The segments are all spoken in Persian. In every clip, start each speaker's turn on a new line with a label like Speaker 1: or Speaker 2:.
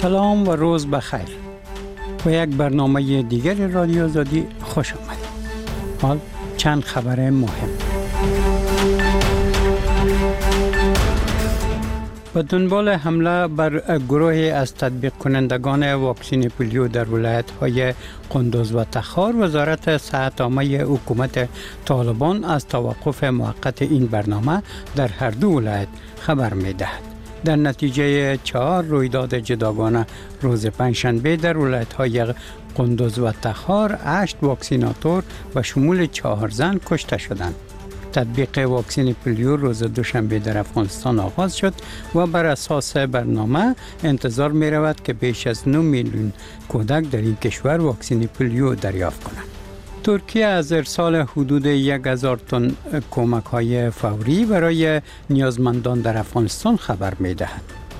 Speaker 1: سلام و روز بخیر. و یک برنامه دیگر رادیو آزادی خوش آمدید. حال چند خبر مهم. به دنبال حمله بر گروهی از تطبیق کنندگان واکسن پولیو در ولایت‌های قندوز و تخار، وزارت صحت عامه حکومت طالبان از توقف موقت این برنامه در هر دو ولایت خبر می‌دهد. در نتیجه 4 رویداد جداگانه روز پنجشنبه در ولایت‌های قندوز و تخار 8 واکسیناتور به شمول 4 زن کشته شدند. تطبیق واکسن پولیو روز دوشنبه در افغانستان آغاز شد و بر اساس برنامه انتظار می رود که بیش از 9 میلیون کودک در این کشور واکسن پولیو دریافت کنند. ترکیه از ارسال حدود 1000 تن کمک های فوری برای نیازمندان در افغانستان خبر می دهد.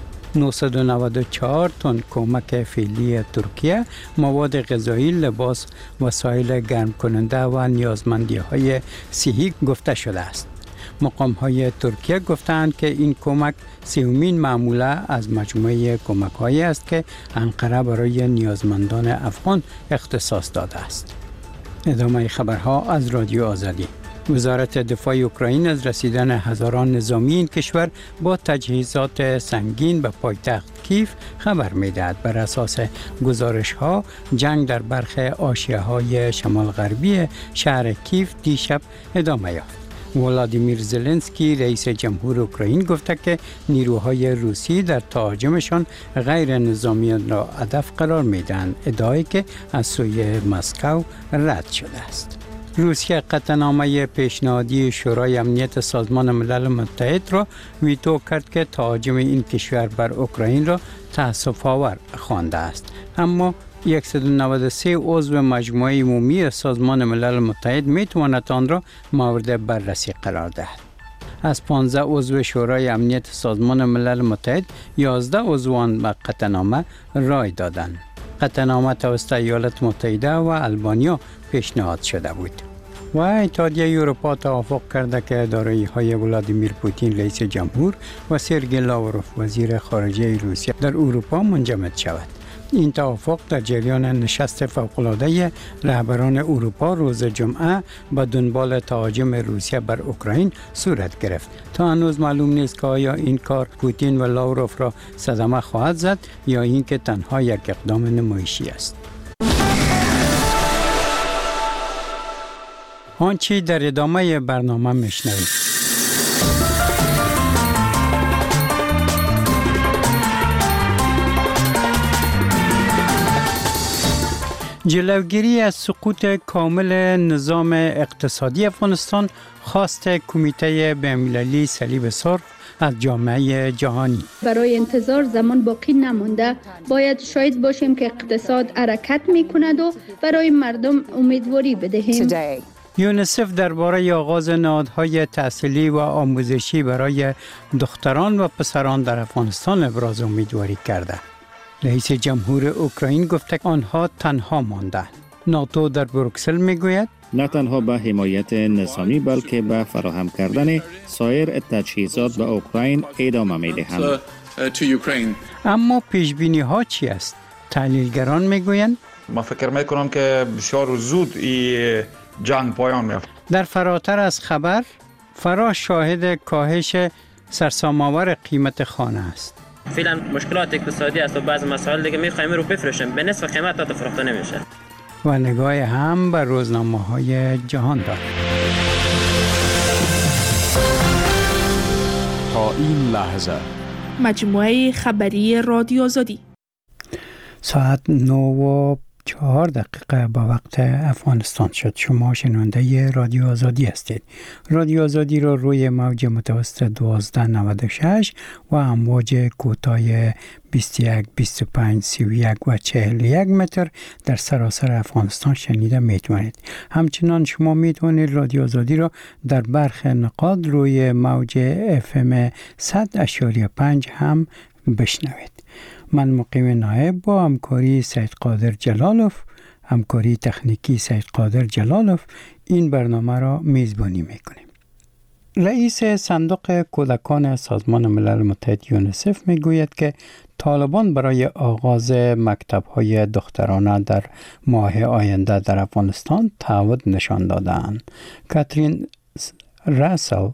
Speaker 1: 994 تن کمک فعلی ترکیه مواد غذایی، لباس، وسایل گرم کننده و نیازمندی های صحی گفته شده است. مقام های ترکیه گفتند که این کمک سومین معموله از مجموعه کمک هایی است که انقره برای نیازمندان افغان اختصاص داده است. ادامه خبرها از رادیو آزادی. وزارت دفاع اوکراین از رسیدن هزاران نظامی این کشور با تجهیزات سنگین به پایتخت کیف خبر می‌دهد. بر اساس گزارش‌ها جنگ در برخی حاشیه‌های شمال غربی شهر کیف دیشب ادامه یافت. ولادیمیر زلنسکی رئیس جمهور اوکراین گفته که نیروهای روسی در تهاجمشان غیر نظامیان را هدف قرار می‌دهند، ادعایی که از سوی مسکو رد شده است. روسیه قطعنامه پیشنهادی شورای امنیت سازمان ملل متحد را ویتو کرد که تهاجم این کشور بر اوکراین را تأسف‌آور خوانده است، اما 193 عضو مجموعه عمومی سازمان ملل متحد می تواند آن را مورد بررسی قرار دهد. از 15 عضو شورای امنیت سازمان ملل متحد 11 عضو آن به قطعنامه رای دادند. قطعنامه توسط ایالات متحده و آلبانیا پیشنهاد شده بود. و اتحادیه اروپا توافق کرده که دارایی‌های ولادیمیر پوتین رئیس جمهور و سرگئی لاوروف وزیر خارجه روسیه در اروپا منجمد شود. این توافق در جریان نشست فوق‌العاده رهبران اروپا روز جمعه به دنبال تهاجم روسیه بر اوکراین صورت گرفت. تا هنوز معلوم نیست که آیا این کار پوتین و لاوروف را صدمه خواهد زد یا اینکه تنها یک اقدام نمایشی است. آنچه در ادامه برنامه میشنوید. جلوگیری از سقوط کامل نظام اقتصادی افغانستان خواست کمیته بین‌المللی صلیب سرخ از جامعه جهانی.
Speaker 2: برای انتظار زمان باقی نمانده، باید شاهد باشیم که اقتصاد حرکت می کند و برای مردم امیدواری بدهیم.
Speaker 1: یونیسف درباره آغاز نهادهای تحصیلی و آموزشی برای دختران و پسران در افغانستان ابراز امیدواری کرده. رئیس جمهور اوکراین گفته آنها تنها ماندند. ناتو در بروکسل میگوید
Speaker 3: نه تنها به حمایت نظامی بلکه به فراهم کردن سایر تجهیزات به اوکراین ادامه میدهند.
Speaker 1: اما پیشبینی ها چی است؟ تحلیلگران میگویند
Speaker 4: من فکر میکنم که بسیار زود این جنگ پایان میافت.
Speaker 1: در فراتر از خبر، فرا شاهد کاهش سرسام‌آور قیمت خانه است.
Speaker 5: فعلا مشکلات اقتصادی است و بعض مسائل دیگه میخوایم رو بفروشیم به نصف قیمت تا فروخته نمیشه.
Speaker 1: و نگاه هم به روزنامه‌های جهان دارد.
Speaker 6: تا این لحظه
Speaker 7: مجموعه خبری رادیو آزادی
Speaker 1: ساعت 9:04 به وقت افغانستان شد. شما شنونده رادیو آزادی هستید. رادیو آزادی را روی موج متوسط 1296 و امواج کوتاه 21 25 31 و 41 متر در سراسر افغانستان شنیده میتونید. همچنان شما میتونید رادیو آزادی را در برخی نقاط روی موج FM 100.5 هم بشنوید. من مقیم نایب با همکاری سید قادر جلالوف، همکاری تکنیکی سید قادر جلالوف این برنامه را میزبانی میکنیم. رئیس صندوق کودکان سازمان ملل متحد یونیسف میگوید که طالبان برای آغاز مکتب‌های دخترانه در ماه آینده در افغانستان تعهد نشان دادند. کاترین راسل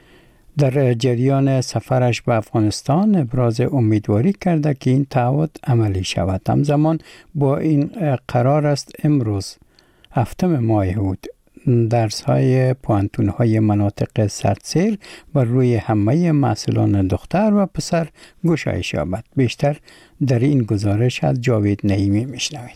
Speaker 1: در جریان سفرش به افغانستان ابراز امیدواری کرده که این تعهد عملی شود. همزمان با این قرار است امروز 7 ماه اوت درس‌های پوانتون‌های مناطق سردسیر بر روی همه محصلان دختر و پسر گشایش یابد. بیشتر در این گزارش از جاوید نعیمی میشنوید.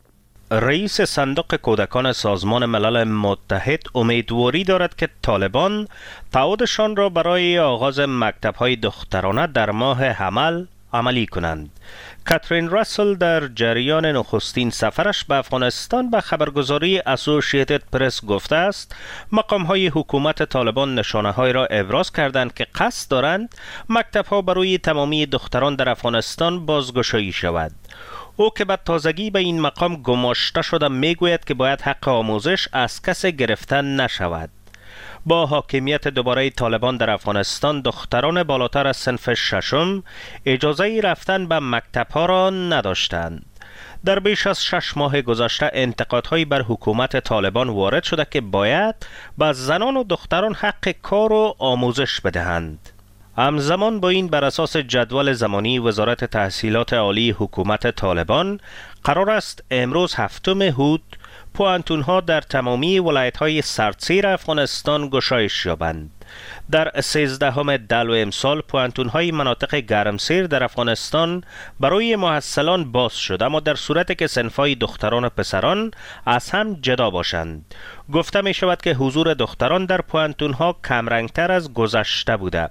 Speaker 6: رئیس صندوق کودکان سازمان ملل متحد امیدواری دارد که طالبان تعهدشان را برای آغاز مکتب‌های دخترانه در ماه حمل عملی کنند. کاترین راسل در جریان نخستین سفرش به افغانستان به خبرگزاری اسوسییتد پرس گفته است مقام‌های حکومت طالبان نشانه‌های را ابراز کردند که قصد دارند مکتب‌ها برای تمامی دختران در افغانستان بازگشایی شود. او که به تازگی به این مقام گماشته شده میگوید که باید حق آموزش از کس گرفته نشود. با حاکمیت دوباره طالبان در افغانستان دختران بالاتر از صنف ششم اجازه رفتن به مکتب‌ها را نداشتند. در بیش از 6 ماه گذشته انتقادهایی بر حکومت طالبان وارد شده که باید به زنان و دختران حق کار و آموزش بدهند. همزمان با این بر اساس جدول زمانی وزارت تحصیلات عالی حکومت طالبان قرار است امروز 7 اوت پوانتون‌ها در تمامی ولایت‌های سردسیر افغانستان گشایش یابند. در 13 دلو امسال پوانتون‌های مناطق گرمسیر در افغانستان برای محصلان باز شد، اما در صورتی که صنف‌های دختران و پسران از هم جدا باشند. گفته می شود که حضور دختران در پوانتون‌ها کمرنگتر از گذشته بوده.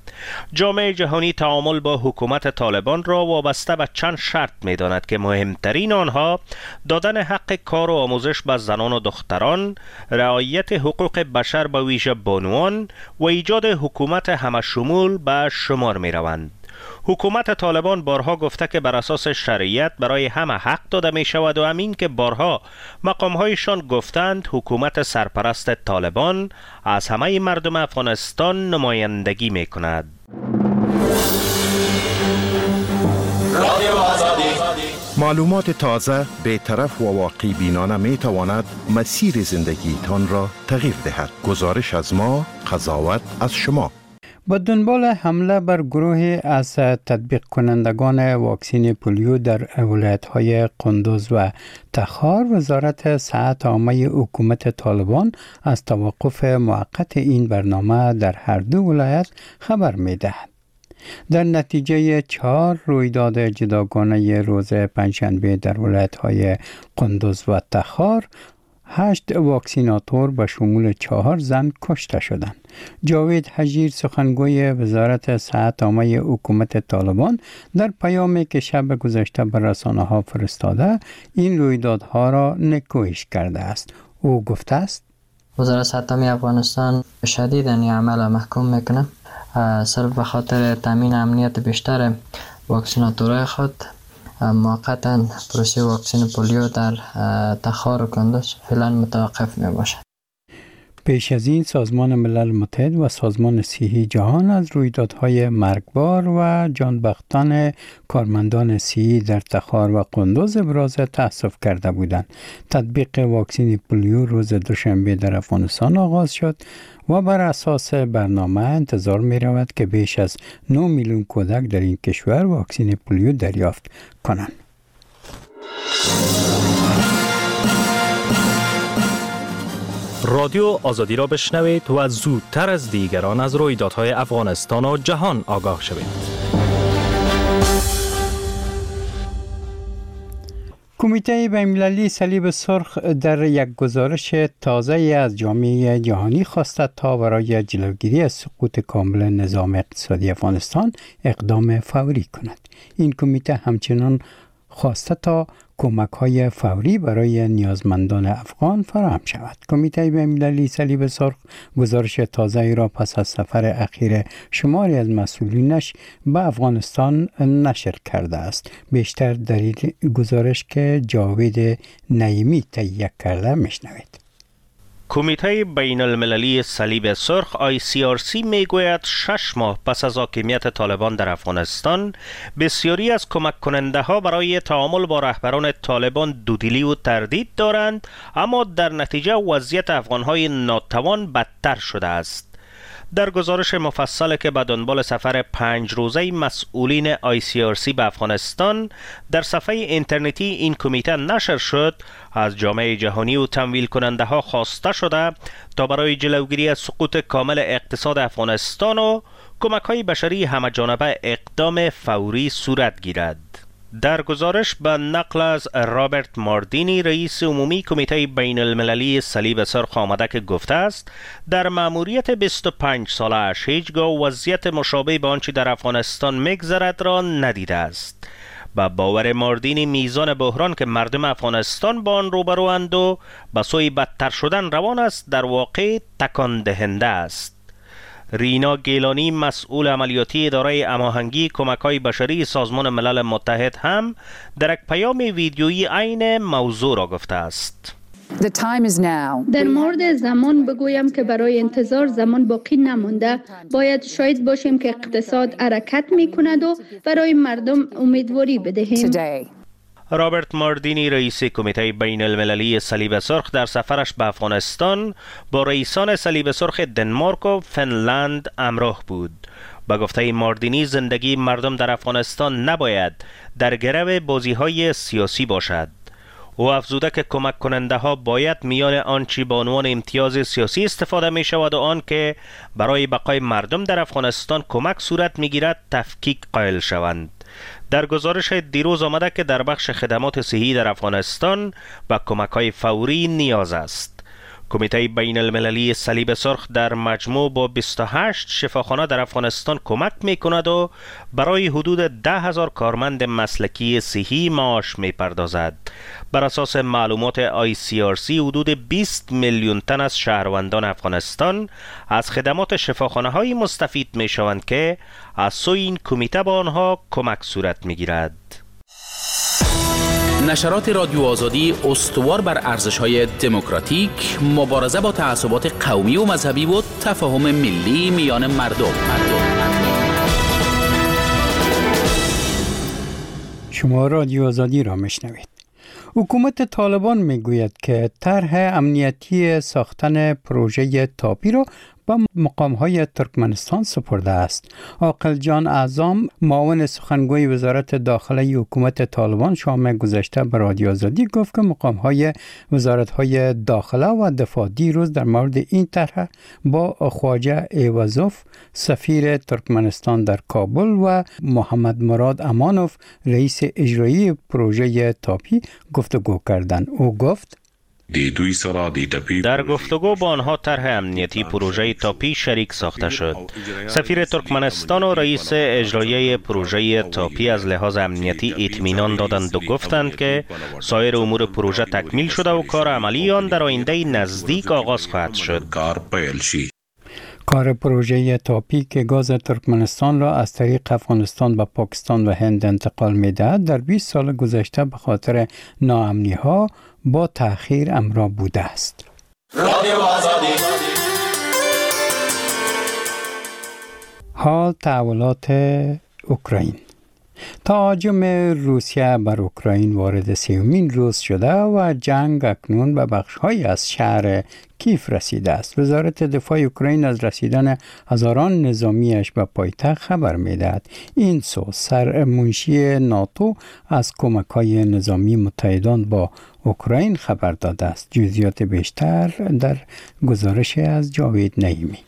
Speaker 6: جامعه جهانی تعامل با حکومت طالبان را وابسته به چند شرط می داند که مهمترین آنها دادن حق کار و آموزش به زنان و دختران، رعایت حقوق بشر به ویژه بانوان و ایجاد حکومت همشمول به شمار می روند. حکومت طالبان بارها گفته که بر اساس شریعت برای همه حق داده می شود و همین که بارها مقامهایشان گفتند حکومت سرپرست طالبان از همه مردم افغانستان نمایندگی می کند.
Speaker 8: معلومات تازه، بی‌طرف و واقع بینانه می تواند مسیر زندگیتان را تغییر دهد. گزارش از ما، قضاوت از شما.
Speaker 1: با دنبال حمله بر گروهی از تطبیق کنندگان واکسین پولیو در ولایت‌های قندوز و تخار، وزارت صحت عامه حکومت طالبان از توقف موقت این برنامه در هر دو ولایت خبر می‌دهد. در نتیجه 4 رویداد جداگانه روز پنجشنبه در ولایت‌های قندوز و تخار 8 واکسیناتور به شمول 4 زن کشته شدند. جاوید حجیر سخنگوی وزارت صحت عامه حکومت طالبان در پیامی که شب گذشته به رسانه‌ها فرستاده این رویدادها را نکوهش کرده است. او گفته است
Speaker 9: وزارت صحت عامه افغانستان شدیداً این عمل محکوم میکنه. صرف به خاطر تامین امنیت بیشتر واکسیناتورهای خود موقتا پروسه واکسن پولیو در تخار و کندوز فعلا متوقف می باشد.
Speaker 1: پیش از این سازمان ملل متحد و سازمان صحی جهان از رویدادهای مرگبار و جانبختان کارمندان صحی در تخار و قندوز ابراز تأسف کرده بودند. تطبیق واکسن پولیو روز دوشنبه در افغانستان آغاز شد و بر اساس برنامه انتظار می رود که بیش از 9 میلیون کودک در این کشور واکسن پولیو دریافت کنند.
Speaker 10: رادیو آزادی را بشنوید و زودتر از دیگران از رویدادهای افغانستان و جهان آگاه شوید.
Speaker 1: کمیته بین‌المللی صلیب سرخ در یک گزارش تازه از جامعه جهانی خواسته تا برای جلوگیری از سقوط کامل نظام اقتصادی افغانستان اقدام فوری کند. این کمیته همچنان خواسته تا کمک‌های فوری برای نیازمندان افغان فراهم شود. کمیته بین‌المللی صلیب سرخ گزارش تازه‌ای را پس از سفر اخیر شماری از مسئولینش به افغانستان نشر کرده است. بیشتر در این گزارش که جاوید نعیمی تهیه کرده میشنوید.
Speaker 6: کمیته بین المللی صلیب سرخ ICRC میگوید 6 ماه پس از حاکمیت طالبان در افغانستان بسیاری از کمک کننده ها برای تعامل با رهبران طالبان دودلی و تردید دارند، اما در نتیجه وضعیت افغان های ناتوان بدتر شده است. در گزارش مفصل که به دنبال سفر 5 روزه مسئولین ICRC به افغانستان در صفحه اینترنتی این کمیته نشر شد، از جامعه جهانی و تمویل کننده ها خواسته شده تا برای جلوگیری از سقوط کامل اقتصاد افغانستان و کمک های بشری همه جانبه اقدام فوری صورت گیرد. در گزارش به نقل از رابرت ماردینی رئیس عمومی کمیته بین المللی صلیب سرخ آمده که گفته است در مأموریت 25 ساله اش هیچگاه وضعیت مشابه به آنچه در افغانستان میگذرد را ندیده است. با باور ماردینی میزان بحران که مردم افغانستان با آن روبروند و به سوی بدتر شدن روان است در واقع تکان دهنده است. رینا گیلانی مسئول عملیاتی اداره هماهنگی کمک‌های بشری سازمان ملل متحد هم در یک پیام ویدیویی عین موضوع را گفته است.
Speaker 2: در مورد زمان بگویم که برای انتظار زمان باقی نمانده، باید شاهد باشیم که اقتصاد حرکت می کند و برای مردم امیدواری بدهیم.
Speaker 6: رابرت ماردینی رئیس کمیته بین المللی صلیب سرخ در سفرش به افغانستان با رئیسان صلیب سرخ دنمارک و فنلند همراه بود. با گفته ماردینی زندگی مردم در افغانستان نباید در گرو بازی‌های سیاسی باشد. او افزوده که کمک کننده ها باید میان آنچه به عنوان امتیاز سیاسی استفاده می شود و آن که برای بقای مردم در افغانستان کمک صورت می گیرد تفکیک قائل شوند. در گزارش دیروز آمده که در بخش خدمات صحی در افغانستان به کمک های فوری نیاز است. کمیته بین المللی صلیب سرخ در مجموع با 28 شفاخانه در افغانستان کمک می کند و برای حدود 10,000 کارمند مسلکی صحی معاش می پردازد. بر اساس معلومات ICRC حدود 20 میلیون تن از شهروندان افغانستان از خدمات شفاخانه های مستفید می شوند که از سوی این کمیته با آنها کمک صورت می گیرد.
Speaker 11: نشرات رادیو آزادی استوار بر ارزش‌های دموکراتیک، مبارزه با تعصبات قومی و مذهبی و تفاهم ملی میان مردم.
Speaker 1: شما رادیو آزادی را میشنوید. حکومت طالبان میگوید که طرح امنیتی ساختن پروژه تاپی را به مقام‌های ترکمنستان سپرده است. عاقل جان اعظم معاون سخنگوی وزارت داخله حکومت طالبان شام گذشته به رادیو آزادی گفت که مقام‌های وزارت‌های داخله و دفاع دیروز در مورد این طرح با خواجه ایوازوف سفیر ترکمنستان در کابل و محمد مراد امانوف رئیس اجرایی پروژه تاپی گفتگو کردند. او گفت
Speaker 6: در گفتگو با آنها طرح امنیتی پروژه تاپی شریک ساخته شد. سفیر ترکمنستان و رئیس اجرایی پروژه تاپی از لحاظ امنیتی اطمینان دادند و گفتند که سایر امور پروژه تکمیل شده و کار عملی آن در آینده نزدیک آغاز خواهد شد.
Speaker 1: کار پروژه تاپی که گاز ترکمنستان را از طریق افغانستان به پاکستان و هند انتقال می‌دهد در 20 سال گذشته به خاطر ناامنی‌ها با تأخیر همراه بوده است. حال تحولات اوکراین. تهاجم روسیه بر اوکراین وارد 3مین روز شده و جنگ اکنون به بخش‌هایی از شهر کیف رسیده است. وزارت دفاع اوکراین از رسیدن هزاران نظامیش به پایتخت خبر می‌دهد. این سو سرمنشی ناتو از کمک‌های نظامی متحدان با اوکراین خبر داده است. جزئیات بیشتر در گزارش از جاوید نعیمی.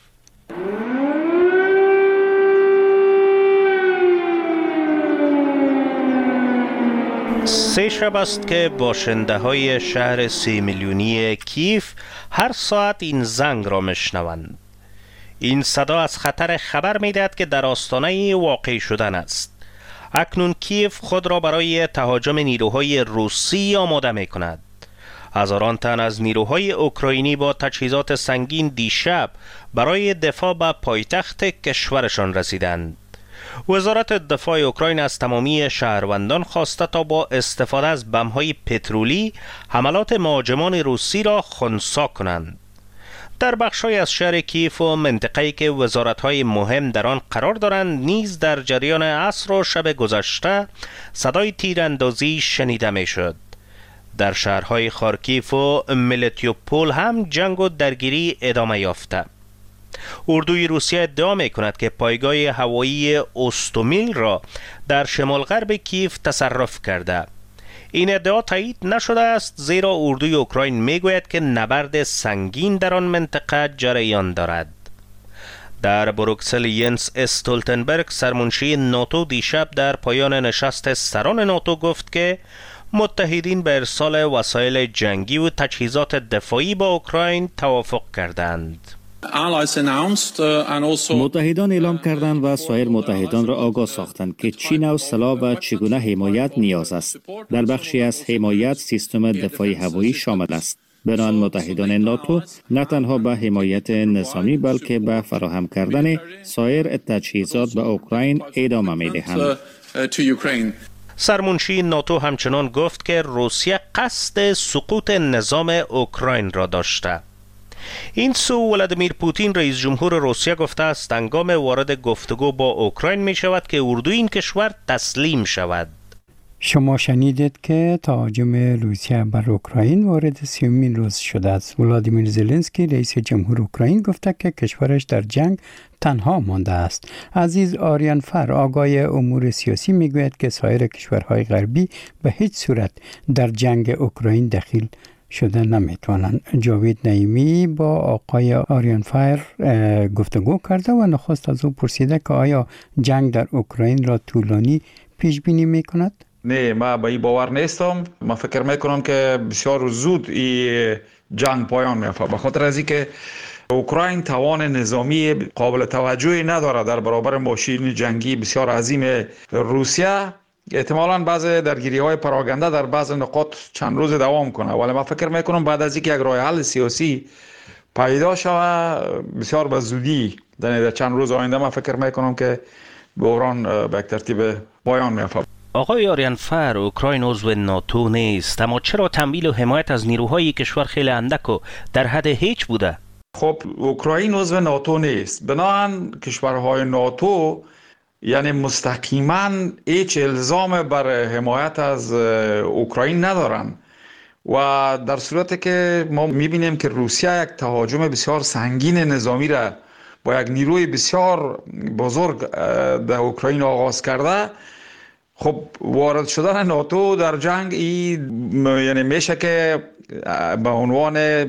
Speaker 6: 3 شب است که باشنده های شهر 3 میلیونی کیف هر ساعت این زنگ را میشنوند. این صدا از خطر خبر میدهد که در آستانه واقع شدن است. اکنون کیف خود را برای تهاجم نیروهای روسی آماده می کند. هزاران تن از نیروهای اوکراینی با تجهیزات سنگین دیشب برای دفاع به پایتخت کشورشان رسیدند. وزارت دفاع اوکراین از تمامی شهروندان خواسته تا با استفاده از بم‌های پترولی حملات مهاجمان روسی را خنثی کنند. در بخش‌های از شهر کیف و منطقه‌ای که وزارت‌های مهم در آن قرار دارند نیز در جریان عصر و شب گذشته صدای تیراندازی شنیده می‌شد. در شهرهای خارکیف و ملیتوپول هم جنگ و درگیری ادامه یافته. اردوی روسیه ادعا می‌کند که پایگاه هوایی اوستومیل را در شمال غرب کیف تصرف کرده. این ادعا تایید نشده است، زیرا اردوی اوکراین میگوید که نبرد سنگین در آن منطقه جریان دارد. در بروکسل ینس استولتنبرگ سرمنشی ناتو دیشب در پایان نشست سران ناتو گفت که متحدین به ارسال وسایل جنگی و تجهیزات دفاعی با اوکراین توافق کردند.
Speaker 3: متحدان اعلام کردند و سایر متحدان را آگاه ساختند که چه نوع سلاح و چگونه حمایت نیاز است. در بخشی از حمایت سیستم دفاعی هوایی شامل است. بنابراین متحدان ناتو نه تنها به حمایت نظامی بلکه به فراهم کردن سایر تجهیزات به اوکراین ادامه می‌دهند.
Speaker 6: سرمنشی ناتو همچنان گفت که روسیه قصد سقوط نظام اوکراین را داشته. این سو ولادیمیر پوتین رئیس جمهور روسیه گفته است هنگام وارد گفتگو با اوکراین می شود که اردوی این کشور تسلیم شود.
Speaker 1: شما شنیدید که تهاجم روسیه بر اوکراین وارد 30مین روز شده است. ولادیمیر زلنسکی رئیس جمهور اوکراین گفته که کشورش در جنگ تنها مانده است. عزیز آریان فر آگاه امور سیاسی میگوید که سایر کشورهای غربی به هیچ صورت در جنگ اوکراین دخیل شده نمیتوانند. جاوید نعیمی با آقای آریان فایر گفتگو کرده و نخست از او پرسیده که آیا جنگ در اوکراین را طولانی پیش بینی میکند؟
Speaker 4: نه، ما به این باور نیستم. ما فکر میکنم که بسیار زود این جنگ پایان می‌یابد، به خاطر از اینکه اوکراین توان نظامی قابل توجهی ندارد در برابر ماشین جنگی بسیار عظیم روسیه. احتمالاً بعض درگیری‌های پراگنده در بعض نقاط چند روز دوام کنه، ولی من فکر میکنم بعد از اینکه یک راه حل سیاسی پیدا شود بسیار به زودی در چند روز آینده من فکر میکنم که بحران به ترتیب پایان می‌یابد.
Speaker 6: آقای آریان فر، اوکراین عضو ناتو نیست، اما چرا تمویل و حمایت از نیروهای کشور خیلی اندک و در حد هیچ بوده؟
Speaker 4: خب اوکراین عضو ناتو نیست، بنابراین کشورهای ناتو یعنی مستقیما هیچ الزام بر حمایت از اوکراین ندارن و در صورتی که ما میبینیم که روسیه یک تهاجم بسیار سنگین نظامی را با یک نیروی بسیار بزرگ در اوکراین آغاز کرده، خب وارد شدن ناتو در جنگ یعنی میشه که به عنوان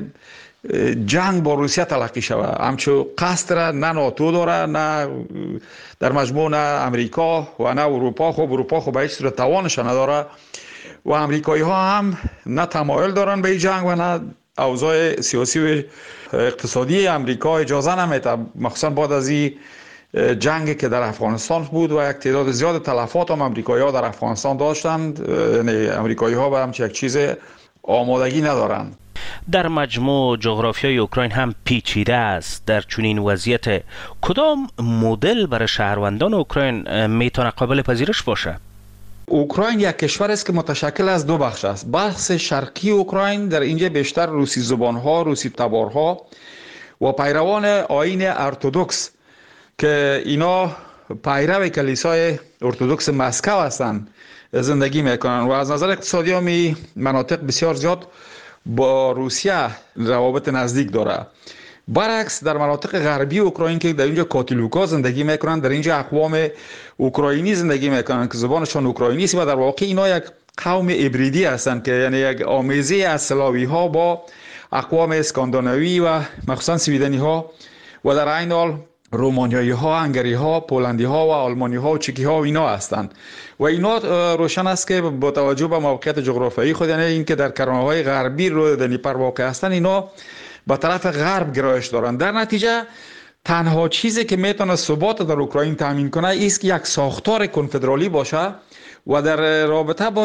Speaker 4: جنگ با روسیه تلقی شود. همچون قصد را نه ناتو داره، نه در مجموع نه امریکا و نه اروپا. خب اروپا به هیچ صورت توانش نداره و امریکایی ها هم نه تمایل دارن به این جنگ و نه اوضاع سیاسی و اقتصادی امریکا اجازه نمیده، مخصوصا بعد از این جنگی که در افغانستان بود و یک تعداد زیاد تلفات هم امریکایی ها در افغانستان داشتند. یعنی امریکایی ها به همچین یک چیز آمادگی ندارند.
Speaker 6: در مجموع جغرافیای اوکراین هم پیچیده است. در چنین وضعیت کدام مدل برای شهروندان اوکراین میتونه قابل پذیرش باشه؟
Speaker 4: اوکراین یک کشور است که متشکل از دو بخش است. بخش شرقی اوکراین در اینجا بیشتر روسی زبانها، روسی تبارها و پیروان آیین ارتدوکس که اینا پیرو کلیسای ارتدوکس مسکو هستند زندگی میکنن و از نظر اقتصادی هم مناطق بسیار زیاد با روسیه روابط نزدیک داره. برعکس در مناطق غربی اوکراین که در اینجا کاتولیکا زندگی میکنن، در اینجا اقوام اوکراینی زندگی میکنن که زبانشان اوکراینی است و در واقع اینا یک قوم هیبریدی هستند که یعنی یک آمیزه از سلاوی ها با اقوام اسکاندیناوی و مخصوصا سویدنی ها و در عین حال رومانیایی ها، هنگری ها، پولندی ها و آلمانی ها و چکی ها و اینا هستند و اینا روشن است که با توجه به موقعیت جغرافیایی خود، یعنی اینکه در کرانه‌های غربی رو دنیپر واقع هستند، اینا به طرف غرب گرایش دارند. در نتیجه تنها چیزی که میتونه ثبات در اوکراین تامین کنه است که یک ساختار کنفدرالی باشه و در رابطه با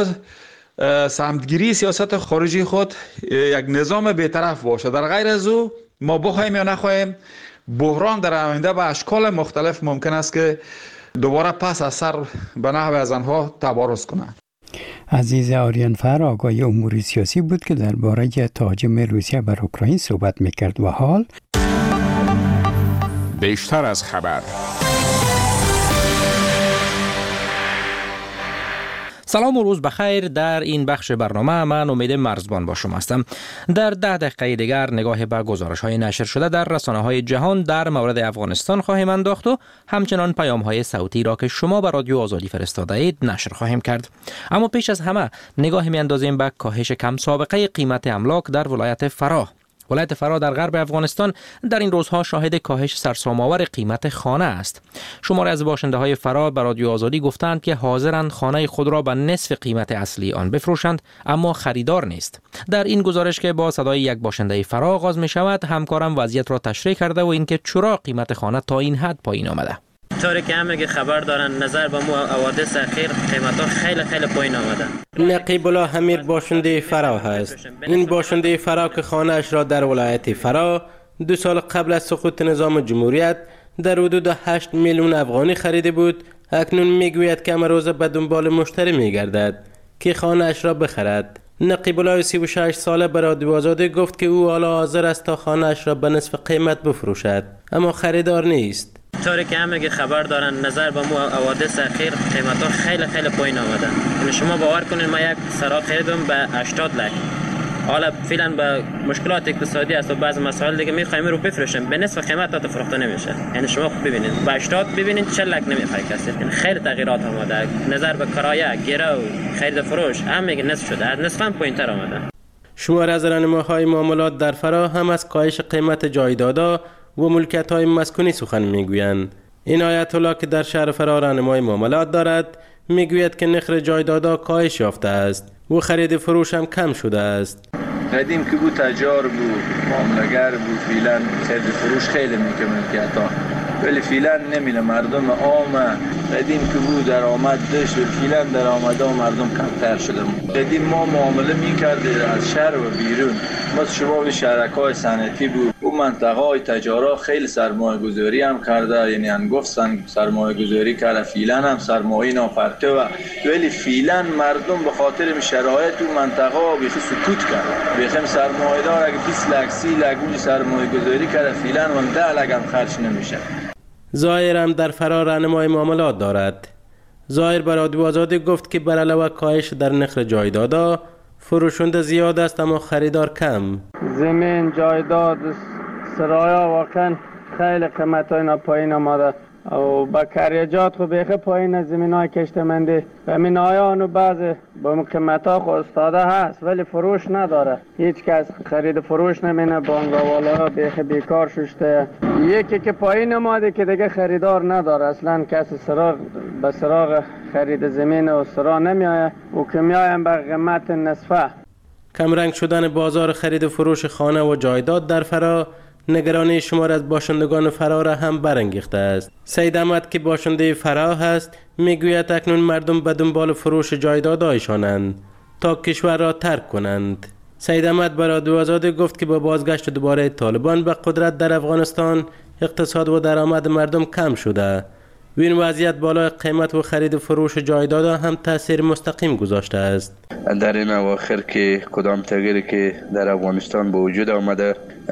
Speaker 4: سمتگیری سیاست خارجی خود یک نظام بی‌طرف باشه. در غیر از او ما بخوایم یا نخواهیم بحران در آینده به اشکال مختلف ممکن است که دوباره پس از سر به نحو از آنها تبارز کنه.
Speaker 1: عزیز آریان فر آگاه امور سیاسی بود که درباره تهاجم روسیه بر اوکراین صحبت میکرد و حال
Speaker 12: بیشتر از خبر.
Speaker 13: سلام و روز بخیر. در این بخش برنامه من امید مرزبان با شما هستم. در 10 دقیقه دیگر نگاه به گزارش‌های نشر شده در رسانه‌های جهان در مورد افغانستان خواهیم انداخت و همچنان پیام‌های صوتی را که شما به رادیو آزادی فرستاده اید نشر خواهیم کرد. اما پیش از همه نگاه می‌اندازیم به کاهش کم سابقه قیمت املاک در ولایت فراه. ولایت فراه در غرب افغانستان در این روزها شاهد کاهش سرسام‌آور قیمت خانه است. شماری از باشنده‌های فراه به رادیو آزادی گفتند که حاضرند خانه خود را به نصف قیمت اصلی آن بفروشند، اما خریدار نیست. در این گزارش که با صدای یک باشنده فراه آغاز می‌شود، همکارم وضعیت را تشریح کرده و اینکه چرا قیمت خانه تا این حد پایین آمده.
Speaker 5: طوری که همه خبر دارن نظر به حوادث اخیر قیمت‌ها خیلی پایین آمده.
Speaker 14: نقیب الله حمید باشنده فراه است. این باشنده فراه که خانه‌اش را در ولایت فراه 2 سال قبل از سقوط نظام جمهوریت در حدود 8 میلیون افغانی خریده بود، اکنون میگوید که امروز به دنبال مشتری میگردد که خانه‌اش را بخرد. نقیب الله 36 ساله به رادیو آزادی گفت که او حالا حاضر است تا خانه‌اش را به نصف قیمت بفروشد، اما خریدار نیست.
Speaker 5: طوری که همه خبر دارن نظر به حوادث اخیر قیمت‌ها خیلی پایین آمده. یعنی شما باور کنید ما یک سراغ خریدم به 80 لک. حالا فعلا به مشکلات اقتصادی است و بعض مسائل دیگه می‌خوایم رو بفروشیم، به نصف قیمت تا فروخته نمیشه. یعنی شما خود ببینید به 80 ببینید 40 لک نمیخواد کسی. یعنی خیلی تغییرات آمده. نظر به کرایه، گرو، خرید فروش همه نصف شده. از نصف هم پایین‌تر آمده.
Speaker 14: شمار از راهنماهای معاملات در فراه هم از کاهش قیمت جایدادها و ملکیت‌های مسکونی سخن میگویند. این آیت الله که در شهر فراه راهنمای معاملات دارد میگوید که نرخ جایدادها کاهش یافته است و خرید فروش هم کم شده است.
Speaker 15: قدیم که بود تجار بود، معامله‌گر بود، فعلا خرید فروش خیلی میکنه ملکیت‌ها، ولی فعلا نمیله. مردم عام قدیم که بود درآمد داشت، ولی فعلا درآمدها مردم کمتر شده. قدیم ما معامله میکردیم از شهر و بیرون، مثل شباب شرکای صنعتی بود. اون منطقه های تجارا خیلی سرمایه گذاری هم کرده، یعنی انگفت سرمایه گذاری کرده، فعلا هم سرمایه ناپرته و ولی فعلا مردم به خاطر شرایط اون منطقه ها بیخی سکوت کرد. بیخی سرمایه دار اگه 20 لک 30 لک اون سرمایه گذاری کرده فعلا هم 10 لک هم خرج نمیشه.
Speaker 14: ظاهر هم در فراه راهنمای معاملات دارد. ظاهر به رادیو آزادی گفت که بر علاوه کاهش در نرخ جایدادها فروشنده زیاد است اما خریدار کم.
Speaker 16: زمین، جایداد، سرایا واقعا خیلی قیمت‌های اینا پایین آمده و با کریجات خو بیخی پایین زمین‌های کشتمندی زمین‌های آنو بعض با قیمت‌ها خو استاده هست ولی فروش نداره. هیچ کس خرید فروش نمینه، بانگاوالا بیخی بیکار شده. یکی که پایین آمده که دیگه خریدار نداره، اصلا کسی به سراغ خرید زمین و سراغ نمیآیه و که میایم به قیمت نصفه.
Speaker 14: کمرنگ شدن بازار خرید و فروش خانه و جایداد در فراه نگرانی شمار از باشندگان فراه را هم برانگیخته است. سید احمد که باشنده فراه است میگوید اکنون مردم به دنبال فروش جایدادهایشانند تا کشور را ترک کنند. سید احمد به رادیو آزادی گفت که با بازگشت دوباره طالبان به قدرت در افغانستان اقتصاد و درآمد مردم کم شده و این وضعیت بالای قیمت و خرید و فروش جایدادها هم تاثیر مستقیم گذاشته است.
Speaker 17: در این اواخر که کدام تغییری که در افغانستان به وجود آمده،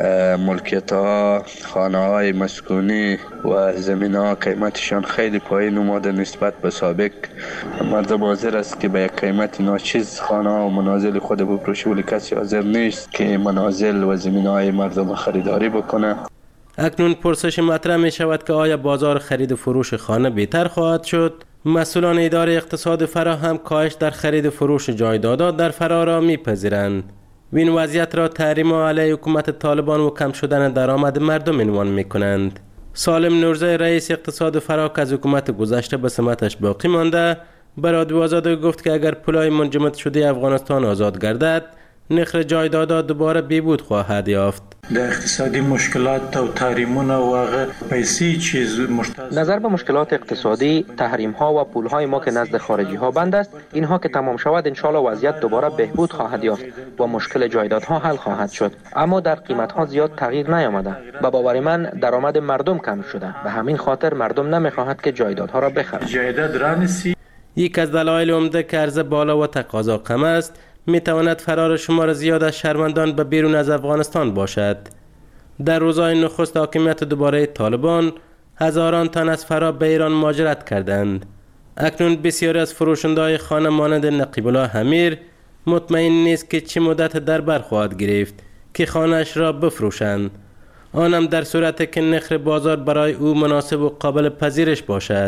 Speaker 17: ملکیت‌ها، خانه‌های مسکونی و زمین‌ها قیمتشان خیلی پایین اومده نسبت به سابق. مردم حاضر است که به یک قیمت ناچیز خانه‌ها و منازل خود بفروشه ولی کسی حاضر نیست که منازل و زمین‌های مردم خریداری بکنه.
Speaker 14: اکنون پرسش مطرح می شود که آیا بازار خرید و فروش خانه بهتر خواهد شد؟ مسئولان اداره اقتصاد فراه هم کاهش در خرید و فروش جایدادها در فراه را میپذیرند و این وضعیت را تحریم علیه حکومت طالبان و کم شدن درآمد مردم عنوان میکنند. سالم نورزی رئیس اقتصاد فراه که از حکومت گذشته به سمتش باقی مانده به رادیو آزادی گفت که اگر پولای منجمد شده افغانستان آزاد گردد نرخ جایدادها دوباره بهبود خواهد یافت.
Speaker 18: در اقتصادی مشکلات و تحریم‌ها و پیسې چیز
Speaker 13: نظر به مشکلات اقتصادی، تحریم‌ها و پول‌های ما که نزد خارجی‌ها بند است، اینها که تمام شود انشالله وضعیت دوباره بهبود خواهد یافت و مشکل جایدادها حل خواهد شد. اما در قیمت‌ها زیاد تغییر نیامده. به باور من درآمد مردم کم شده. به همین خاطر مردم نمی‌خواهند که جایدادها را بخرند.
Speaker 18: جایداد رانسی
Speaker 14: یک از دلایل عمده که عرضه بالا و تقاضا کم است میتواند فرار شمار زیاد از شهروندان به بیرون از افغانستان باشد. در روزهای نخست حاکمیت دوباره طالبان هزاران تن از فرا به ایران مهاجرت کردند. اکنون بسیاری از فروشنده‌های خانه مانند نقیب الله امیر مطمئن نیست که چه مدت در بر خواهد گرفت که خانه‌اش را بفروشند، آنم در صورت که نرخ بازار برای او مناسب و قابل پذیرش باشد.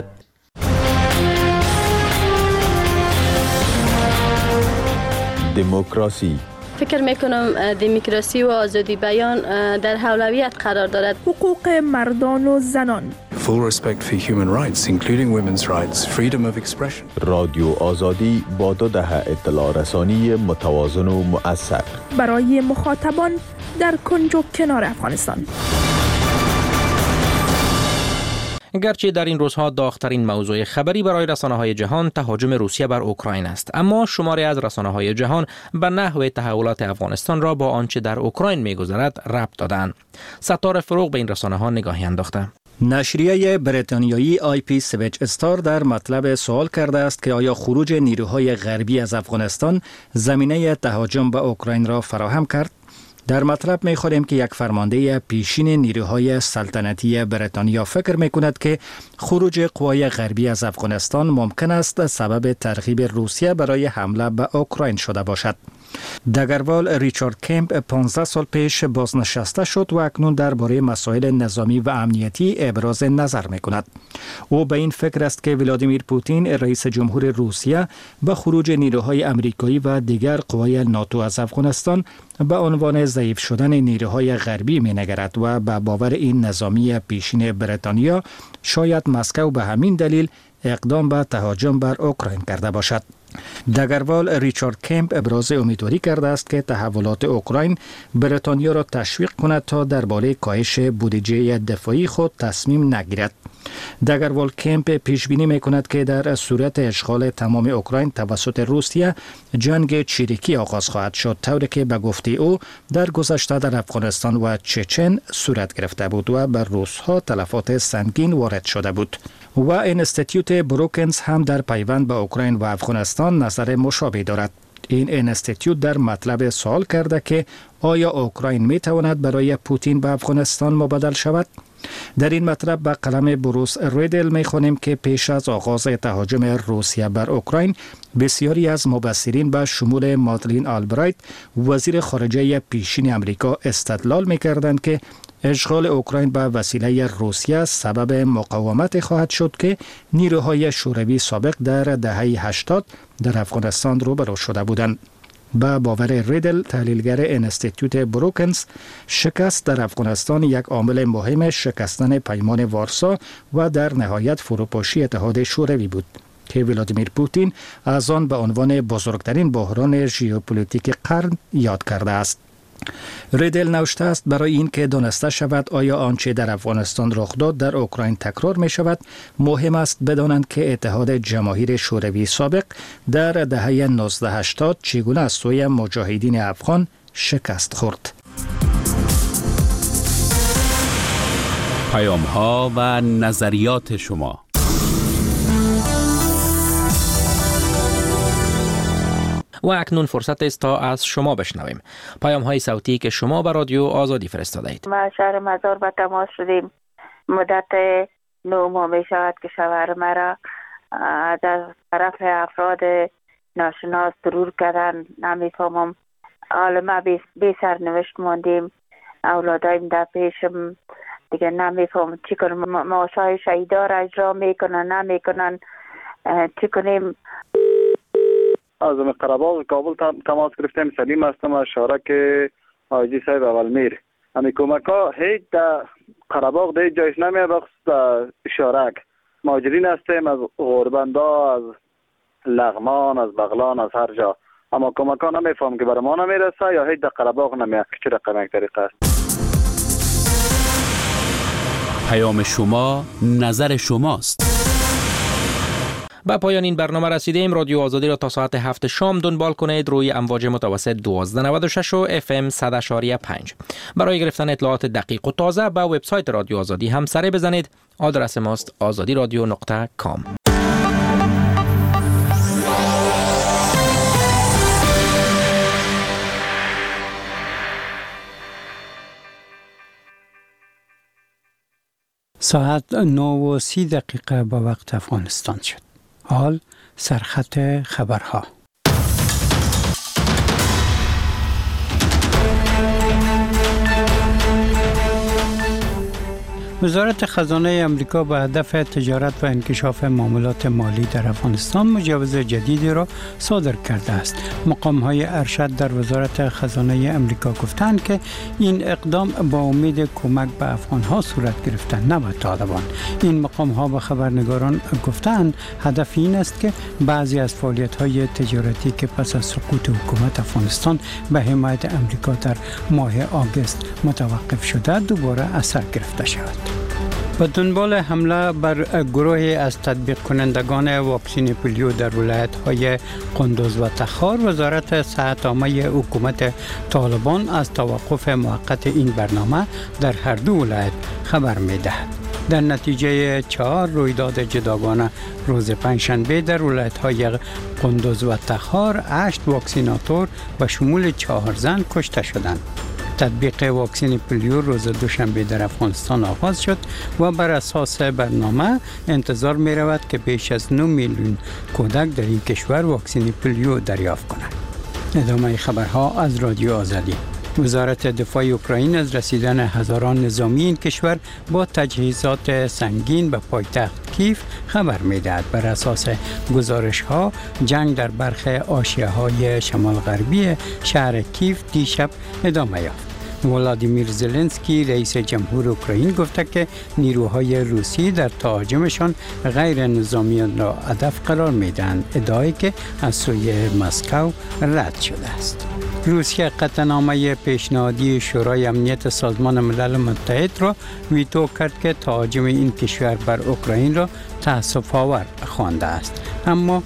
Speaker 12: دموکراسی.
Speaker 19: فکر میکنم دموکراسی و آزادی بیان در اولویت قرار دارد.
Speaker 7: حقوق مردان و زنان.
Speaker 12: Full respect for human rights, including women's rights, freedom of expression. رادیو آزادی با 2 دهه اطلاع رسانی متوازن و مؤثر
Speaker 7: برای مخاطبان در کنج و کنار افغانستان.
Speaker 13: گرچه در این روزها داغ‌ترین موضوع خبری برای رسانه‌های جهان تهاجم روسیه بر اوکراین است، اما شماری از رسانه‌های جهان به نحو تحولات افغانستان را با آنچه در اوکراین می‌گذرد ربط دادند. ستاره فروغ به این رسانه‌ها نگاهی انداخته.
Speaker 20: نشریه بریتانیایی IP سویچ استار در مطلب سوال کرده است که آیا خروج نیروهای غربی از افغانستان زمینه تهاجم به اوکراین را فراهم کرد؟ در مطلب می‌خوانیم که یک فرمانده پیشین نیروهای سلطنتی بریتانیا فکر می‌کند که خروج قوای غربی از افغانستان ممکن است سبب ترغیب روسیه برای حمله به اوکراین شده باشد. دگروال ریچارد کمپ 15 سال پیش بازنشسته شد و اکنون درباره مسائل نظامی و امنیتی ابراز نظر می‌کند. او به این فکر است که ولادیمیر پوتین رئیس جمهور روسیه به خروج نیروهای آمریکایی و دیگر قوای ناتو از افغانستان به عنوان ضعیف شدن نیروهای غربی می‌نگرد و به باور این نظامی پیشین بریتانیا شاید مسکو به همین دلیل اقدام به تهاجم بر اوکراین کرده باشد. دگروال ریچارد کمپ ابراز امیدواری کرده است که تحولات اوکراین بریتانیا را تشویق کند تا درباره کاهش بودجه دفاعی خود تصمیم نگیرد. دگروال کمپ پیش بینی می‌کند که در صورت اشغال تمام اوکراین توسط روسیه جنگ چریکی آغاز خواهد شد، طوری که به گفته او در گذشته در افغانستان و چچن صورت گرفته بود و بر روس‌ها تلفات سنگین وارد شده بود. و انستیتیوت بروکنز هم در پیوند به اوکراین و افغانستان نظر مشابه دارد. این انستیتیوت در مطلب سوال کرده که آیا اوکراین می تواند برای پوتین به افغانستان مبادل شود؟ در این مطلب به قلم بروس ریدل می خوانیم که پیش از آغاز تهاجم روسیه بر اوکراین بسیاری از مبصرین به شمول مادلین آلبرایت وزیر خارجه پیشین امریکا استدلال می کردند که اشغال اوکراین به وسیله روسیه سبب مقاومت خواهد شد که نیروهای شوروی سابق در دهه 80 در افغانستان روبرو شده بودند. با باور ریدل تحلیلگر انستیتیوت بروکنز، شکست در افغانستان یک عامل مهم شکستن پیمان وارسا و در نهایت فروپاشی اتحاد شوروی بود که ولادیمیر پوتین از آن به عنوان بزرگترین بحران ژئوپلیتیک قرن یاد کرده است. ریدل نوشته است برای این که دانسته شود آیا آنچه در افغانستان رخ داد در اوکراین تکرار می شود، مهم است بدانند که اتحاد جماهیر شوروی سابق در دهه 1980 چگونه از سوی مجاهدین افغان شکست خورد.
Speaker 11: پیام ها و نظریات شما.
Speaker 13: و اکنون فرصت است تا از شما بشنویم پیام های صوتی که شما به رادیو آزادی فرستاده اید.
Speaker 21: ما شهر مزار به تماس شدیم. مدت 9 ماه می شود که شوهر مرا از طرف افراد ناشناس ضرور کردن. نمیفهمم، حالا ما بی سرنوشت ماندیم. اولادایم در پیشم دیگه نمیفهمم چی کنم. معاشای شهیدا را اجرا میکنن نمیکنن، چی کنیم؟
Speaker 22: از قره‌باغ کابل تماس گرفتیم. سلیم هستم از شارک حاجی صاحب اولمیر. امی کمک ها هیچ در قره‌باغ در جایش نمیه، بخصوص شارک مهاجرین هستیم از غربندا، از لغمان، از بغلان، از هر جا. اما کمک ها نمیفهم که برای ما نمیرسه یا هیچ در قره‌باغ نمیه که چه رقم یک طریقه است.
Speaker 11: پیام شما نظر شماست.
Speaker 13: با پایان این برنامه رسیدیم. رادیو آزادی را تا ساعت 7 شام دنبال کنید روی امواج متوسط 1296 و FM 100.5. برای گرفتن اطلاعات دقیق و تازه به وبسایت رادیو آزادی هم سر بزنید. آدرس ماست azadiradio.com.
Speaker 1: ساعت 9:30 به وقت افغانستان شد. حال سرخط خبرها. وزارت خزانه آمریکا به هدف تجارت و انکشاف معاملات مالی در افغانستان مجوز جدیدی را صادر کرده است. مقام‌های ارشد در وزارت خزانه آمریکا گفتند که این اقدام با امید کمک به افغان‌ها صورت گرفته، نه به طالبان. این مقام‌ها به خبرنگاران گفتند هدف این است که بعضی از فعالیت‌های تجارتی که پس از سقوط حکومت افغانستان به حمایت آمریکا در ماه آگوست متوقف شده دوباره اثر گرفته شود. به دنبال حمله بر گروهی از تطبیق کنندگان واکسن پولیو در ولایت‌های قندوز و تخار، وزارت صحت عامه حکومت طالبان از توقف موقت این برنامه در هر دو ولایت خبر می‌دهد. در نتیجه 4 رویداد جداگانه روز پنجشنبه در ولایت‌های قندوز و تخار 8 واکسیناتور به شمول 4 زن کشته شدند. تطبیق واکسن پولیو روز دوشنبه در افغانستان آغاز شد و بر اساس برنامه انتظار می رود که بیش از 9 میلیون کودک در این کشور واکسن پولیو دریافت کنند. ادامه خبرها از رادیو آزادی. وزارت دفاع اوکراین از رسیدن هزاران نظامی این کشور با تجهیزات سنگین به پایتخت کیف خبر می‌دهد. بر اساس گزارش‌ها جنگ در برخی حاشیه‌های شمال غربی شهر کیف دیشب ادامه یافت. ولادیمیر زلنسکی رئیس جمهور اوکراین گفته که نیروهای روسی در تهاجمشان غیر نظامیان را هدف قرار می‌دهند، ادعایی که از سوی مسکو رد شده است. روسیه قطعنامه پیشنهادی شورای امنیت سازمان ملل متحد را ویتو کرد که تهاجم این کشور بر اوکراین را تأسف‌آور خوانده است. اما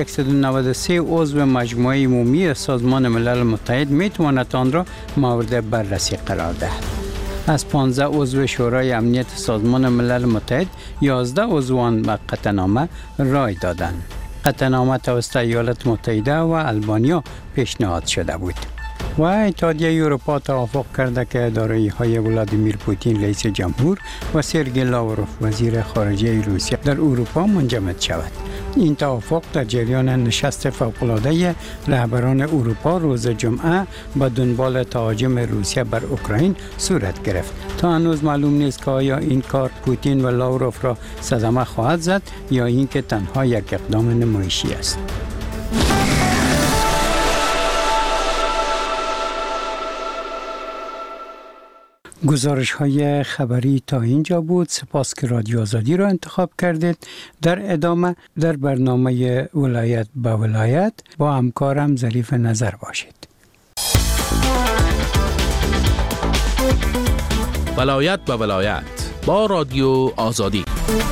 Speaker 1: 193 عضو مجموعه عمومی سازمان ملل متحد میتواند آن را مورد بررسی قرار دهد. از 15 عضو شورای امنیت سازمان ملل متحد 11 عضو آن به قطعنامه رای دادند. قطعنامه توسط ایالات متحده و آلبانیا پیشنهاد شده بود. و اتحادیه اروپا توافق کرده که دارایی‌های ولادیمیر پوتین رئیس جمهور و سرگئی لاوروف وزیر خارجه روسیه در اروپا منجمد شود. این توافق در جریان نشست فوق‌العاده رهبران اروپا روز جمعه به دنبال تهاجم روسیه بر اوکراین صورت گرفت. تا هنوز معلوم نیست که آیا این کار پوتین و لاوروف را صدمه خواهد زد یا اینکه تنها یک اقدام نمایشی است. گزارش‌های خبری تا اینجا بود. سپاس که رادیو آزادی را انتخاب کردید. در ادامه در برنامه ولایت به ولایت با همکارم ظریف نظر باشید.
Speaker 11: ولایت به ولایت با رادیو آزادی.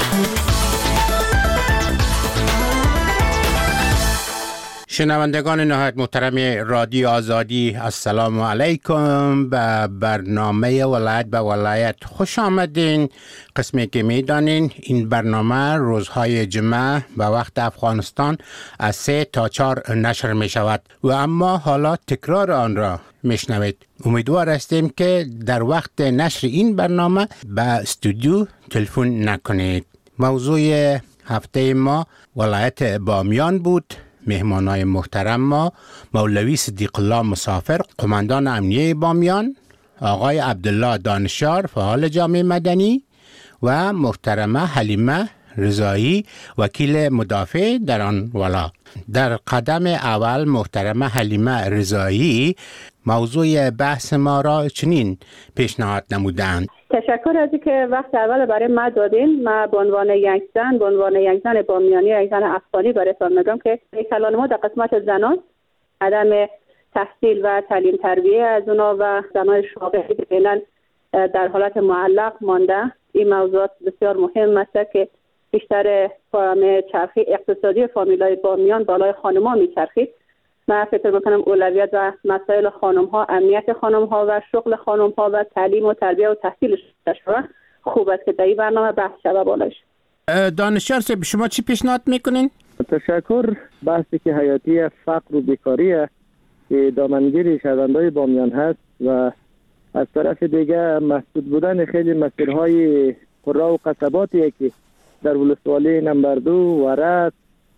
Speaker 8: شنوندگان نهایت محترم رادیو آزادی، السلام علیکم. به برنامه ولایت به ولایت خوش آمدین. قسمی که میدانین این برنامه روزهای جمعه به وقت افغانستان از 3 تا 4 نشر می شود و اما حالا تکرار آن را میشنوید. امیدوار هستیم که در وقت نشر این برنامه به استودیو تلفن نکنید. موضوع هفته ما ولایت بامیان بود. مهمانای محترم ما مولوی صدیق الله مسافر، قماندان امنیه بامیان، آقای عبدالله دانشیار فعال جامعه مدنی و محترمه حلیمه رضایی وکیل مدافع در آن ولا. در قدم اول محترمه حلیمه رضایی موضوع بحث ما را چنین پیشنهاد نمودند:
Speaker 9: تشکر از اینکه وقت اول برای ما دادین. ما به عنوان یک زن بامیانی، یک زن افغانی برایتان میگم که کلان ما در قسمت زنان عدم تحصیل و تعلیم تربیه از اونا و زنان شاغلی که فعلا در حالت معلق مانده، این موضوعات بسیار مهم است که بیشتر چرخی اقتصادی فامیلای بامیان بالای خانم‌ها میچرخید. من فکر میکنم اولویت و مسائل خانم‌ها، امنیت خانم‌ها و شغل خانم‌ها و تعلیم و تربیه و تحصیلش خوب است که در این برنامه بحث شود بالایش.
Speaker 8: دانشیار صاحب، شما چی پیشنهاد میکنین؟
Speaker 22: تشکر. بحثی که حیاتی فقر و بیکاریه که دامنگیر شهروندان بامیان هست و از طرف دیگه مسدود بودن خیلی مسیرهای
Speaker 16: قرا و قصباتی که در ولسوالی نمبر 2 ورس،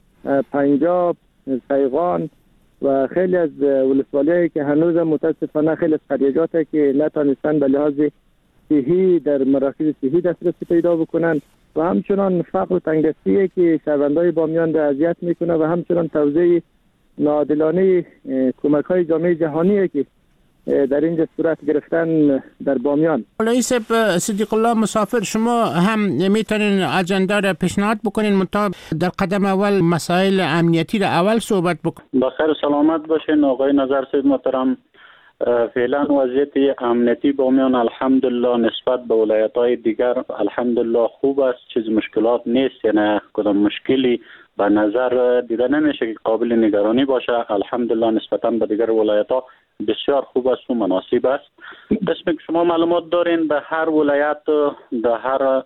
Speaker 16: پنجاب، سیغان و خیلی از ولسوالی‌هایی که هنوز متاسفانه خیلی از قریجات که نتانستن به لحاظ صحی در مراکز صحی دسترسی پیدا بکنن و همچنان فقر و تنگدستی که شهروندان بامیان را اذیت میکنه و همچنان توزیع ناعادلانه کمک‌های جامعه جهانی که در اینجا صورت گرفتن در بامیان.
Speaker 8: مولوی صدیق الله مسافر، شما هم میتونین اجندا را پیشنهاد بکنین منتها در قدم اول مسائل امنیتی را اول صحبت بکنین.
Speaker 2: بخیر سلامت باشین آقای نظر سید محترم. فعلا وضعیت امنیتی بامیان الحمدلله نسبت به ولایت‌های دیگر الحمدلله خوب است، چیز مشکلات نیست، یعنی کدام مشکلی به نظر دیده نمیشه که قابل نگرانی باشه. الحمدلله نسبتاً به دیگر ولایت‌ها بسیار خوب است و مناسب است. قسمی که شما معلومات دارین به هر ولایت، در هر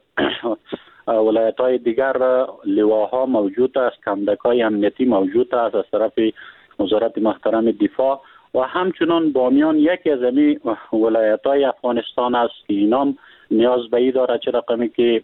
Speaker 2: ولایت‌های دیگر لواها موجود است، کمدک‌های امنیتی موجود است از طرف وزارت محترم دفاع و همچنان بامیان یکی از این ولایت‌های افغانستان است که اینام نیاز به ای داره، چه رقمی که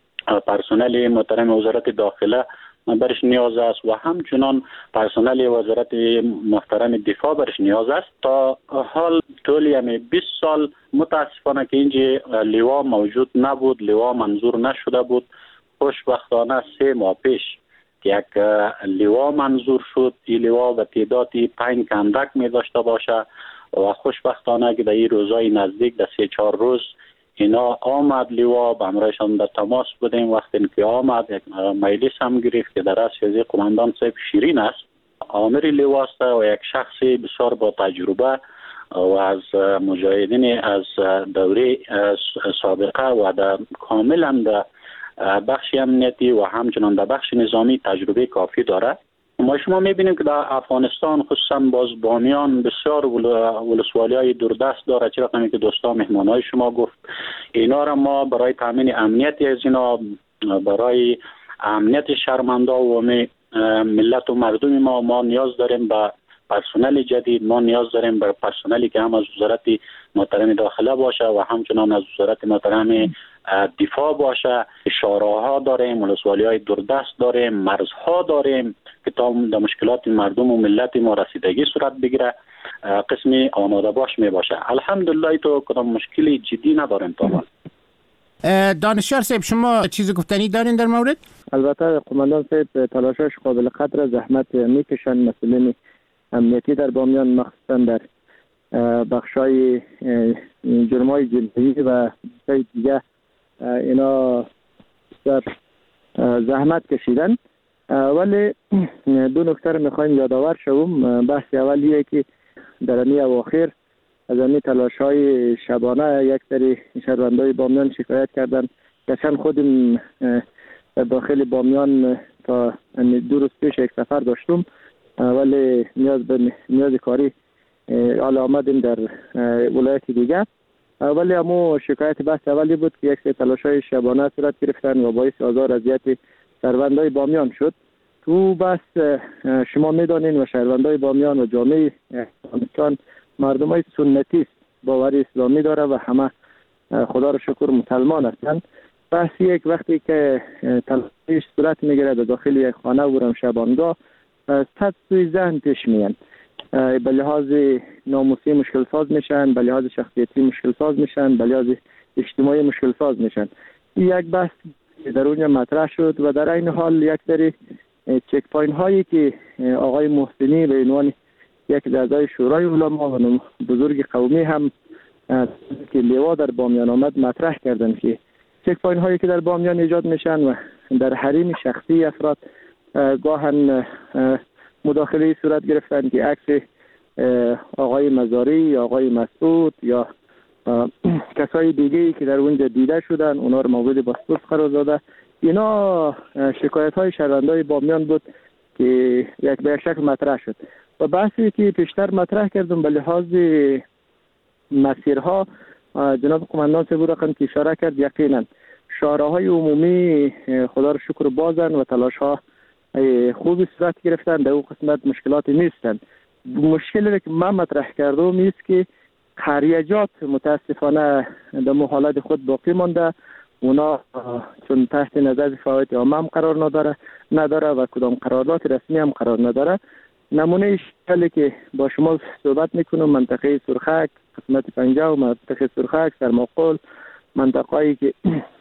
Speaker 2: پرسنل محترم وزارت داخله برش نیاز است و همچنان پرسنل وزارت محترم دفاع برش نیاز است. تا حال طولی 20 سال متاسفانه که اینجا لوا موجود نبود، لوا منظور نشده بود. خوشبختانه 3 ماه پیش یک لوا منظور شد. این لوا به تعدادی 5 کندک می داشته باشه و خوشبختانه که در این روزهای نزدیک در 3-4 روز اینا آمد لوا، به همراهشان در تماس بودیم. وقتی که آمد یک مجلس هم گرفت که در رأس از قماندان صاحب شیرین است، آمر لوا است و یک شخص بسیار با تجربه و از مجاهدین از دوره سابقه و در کاملا در بخش امنیتی و همچنان در بخش نظامی تجربه کافی داره. شما میبینیم که در افغانستان خصوصا باز بامیان بسیار ولسوالی های دوردست داره، چرا که دوستان مهمانای شما گفت اینا را ما برای تامین امنیتی از اینا، برای امنیت شهروندان و ملت و مردم ما نیاز داریم به پرسنل جدید، ما نیاز داریم به پرسنلی که هم از وزارت محترم داخله باشه و همچنان از وزارت محترم دفاع باشه. شوراها داریم، ولسوالی های دوردست داریم، مرزها داریم که تا در مشکلات مردم و ملت ما رسیدگی صورت بگیره، قسمی آماده باش می باشه. الحمدلله تو کدام مشکلی جدی نداریم تا حال.
Speaker 8: دانشیار صاحب شما چیز گفتنی دارین در مورد؟
Speaker 16: البته قماندان صاحب تلاشش قابل قدر، زحمت میکشن مسئولین امنیتی در بامیان، مخصوصا در بخشای جرمای جنایی و دیگه اینا در زحمت کشیدن. ولی 2 نکته رو میخوایم یادآور شوم. بحث اولیه که در این اواخر از این تلاش‌های شبانه یک سری شهروندای بامیان شکایت کردن که چند خودم داخل بامیان تا 2 روز پیش یک سفر داشتم، ولی نیاز کاری حالا آمدیم در ولایت دیگه، ولی امو شکایت بحث اولی بود که یک سری تلاش‌های شبانه صورت گرفتن و باعث آزار اذیت شهروندای بامیان شد. تو بس شما میدانین و شهروندای بامیان و جامعه افغانستان مردمای سنتی است، باور اسلامی داره و همه خدا را شکر مسلمان هستند. بس یک وقتی که تلاشش صورت میگیره در داخل یک خانه و شبانگاه، صد سوی ذهن پیش میان، به لحاظ ناموسی مشکل ساز میشن، به لحاظ شخصیتی مشکل ساز میشن، به لحاظ اجتماعی مشکل ساز میشن. یک بحث در اونجا مطرح شد و در این حال یک سری چک پوینت هایی که آقای محسنی به عنوان یک اعضای شورای علما و بزرگ قومی هم که لوا در بامیان آمد مطرح کردن که چک پوینت هایی که در بامیان ایجاد میشن و در حریم شخصی افراد گاهن مداخله صورت گرفتن که عکس آقای مزاری، آقای مسعود یا کسای دیگه‌ای که در اونجا دیده شدن اونا رو مورد بازپرس قرار داده. اینا شکایت های شهروندای بامیان بود که یک به شکل مطرح شد و بحثی که پیشتر مطرح کردم به لحاظ مسیرها، جناب قماندان صاحب رقم که اشاره کرد، یقینا شارع‌های عمومی خدا رو شکر بازن و تلاش‌ها خوبی صورت گرفتن، در اون قسمت مشکلاتی نیستن. مشکلی که من مطرح کردم است که خریجات متاسفانه در حالت خود باقی مانده
Speaker 3: اونا چون تحت نظر فعالیت عامه هم قرار نداره و کدام قرارداد رسمی هم قرار نداره. نمونه شکلی که با شما صحبت میکنم منطقه سرخک، قسمت 50 منطقه سرخک، سرماقل، منطقه‌ای که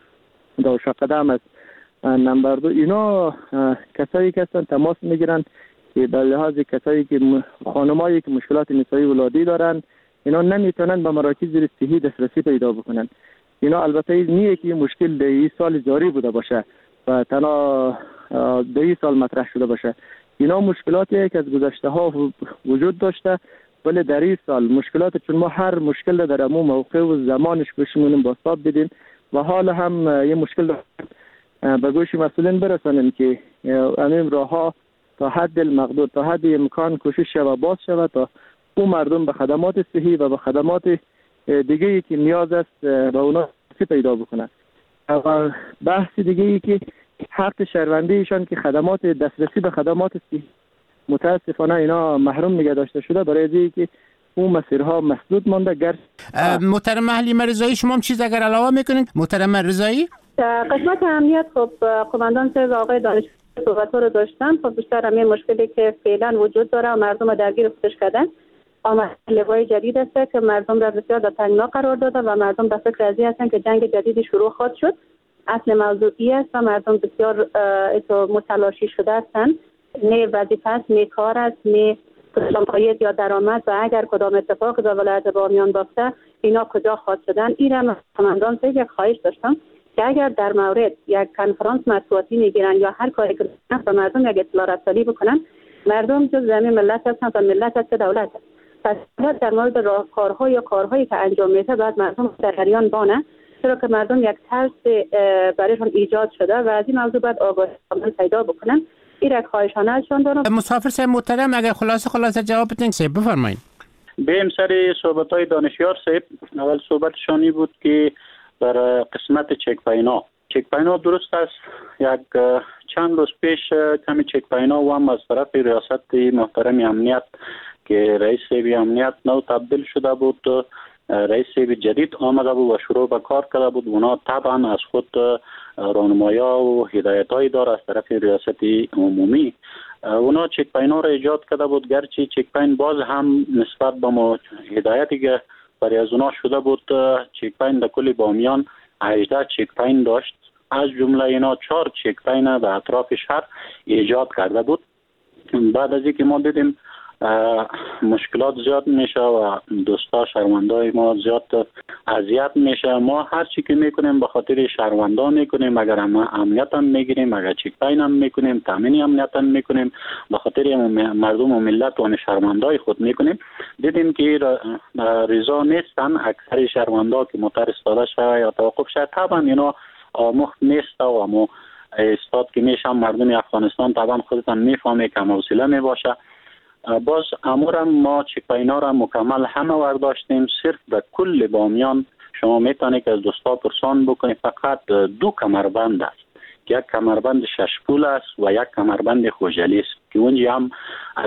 Speaker 3: داوشا قدم است، نمبر 2 اینا کسایی که هستن تماس میگیرن که به لحاظ کسایی که خانمایی که مشکلات نسایی ولادی دارن اینا نمیتونن به مراکز صحی دسترسی پیدا بکنن. اینا البته نیه که مشکل در این سال جاری بوده باشه و تنها در این سال مطرح شده باشه. اینا مشکلاتی که از گذشته ها وجود داشته، ولی در این سال مشکلات چون ما هر مشکل در امو موقع و زمانش بشمونیم باستاب بدیم و حال هم یه مشکل به گوش مسئولین برسانیم که امیم راه ها تا حد المقدور تا حد امکان کوشش شود باز شود تا اون مردم به خدمات صحی و به خدمات دیگه ای که نیاز است به اونا پیدا بکنن. و بحث دیگه ای که حق شهروندی ایشان که خدمات دسترسی به خدمات صحی متاسفانه اینا محروم نگه داشته شده، برای اینکه که اون مسیرها مسدود مانده.
Speaker 8: محترم حلیمه رضایی شما هم چیز اگر علاوه میکنین؟ محترم رضایی
Speaker 9: قسمت امنیت خب قماندان صاحب آقای دانشور صحبت‌ها رو داشتن. خب بیشتر همین مشکلی که فعلا وجود داره و مردم درگیر خودش کردن آمد لوای جدید است که مردم را بسیار در تنگنا قرار داده و مردم در فکر ازی هستن که جنگ جدیدی شروع خواهد شد. اصل موضوعی است و مردم بسیار متلاشی شده هستند. نه وظیفه است، نه کار است، نه پایت یا درآمد و اگر کدام اتفاق در ولایت بامیان بیفته اینا کجا خواهد شدن. ایران قماندان صاحب یک خواهش داشتم که اگر در مورد یک کنفرانس مطبوعاتی میگیرن یا هر کاری که به مردم یک اطلاع رسانی بکنن، مردم جز زمین ملت هستن و ملت هست دولت هست. پس در مورد راهکارها یا کارهایی که انجام میده باید مردم در جریان بانه، چرا که مردم یک ترس برایشان ایجاد شده و از این موضوع باید آگاهی پیدا بکنن. این یک خواهشانه ازشان دارم.
Speaker 8: مسافر صاحب محترم اگر خلاصه جواب بدین بفرمایید.
Speaker 2: بیم سر صحبت‌های دانشیار صاحب، اول صحبتشانی بود که در قسمت چک‌پاینا درست است. یک چند روز پیش کمی چک‌پاینا و هم از طرف ریاست محترم امنیت که رئیس امنیت نو تبدیل شده بود، رئیس جدید آمده بود و شروع به کار کرده بود. اونا طبعا از خود راهنمایی‌ها و هدایت‌هایی داره از طرف ریاست عمومی. اونا چک‌پاینا را ایجاد کرده بود، گرچه چک‌پاین باز هم نسبت به ما هدایتی که برای از اونا شده بود، چک‌پاین در کل بامیان 18 چک‌پاین داشت، از جمله اینا 4 چک‌پاین به اطراف شهر ایجاد کرده بود. بعد از اینکه ما دیدیم مشکلات زیاد میشه و دوستا شهروندای ما زیاد اذیت میشه، ما هر چی که میکنیم به خاطر شهروندا میکنیم. اگر امنیت هم میگیریم، اگر چک‌پاین هم میکنیم، تامین امنیت هم میکنیم، به خاطر مردم و ملت و شهروندای خود میکنیم. دیدیم که رضا نیستن اکثر شهروندا که موتر استاده شده یا توقف شده. طبعا اینا آموخت نیست و امو استاد که میشه مردم افغانستان طبعا خودتان میفهمه که حوصله میباشه. باز امورم ما چک‌پاینا را مکمل همه ورداشتیم. صرف در کل بامیان شما میتونید که از دوستا پرسان بکنید فقط 2 کمربند است، یک کمربند ششپول است و یک کمربند خوجلی است که اونجا هم از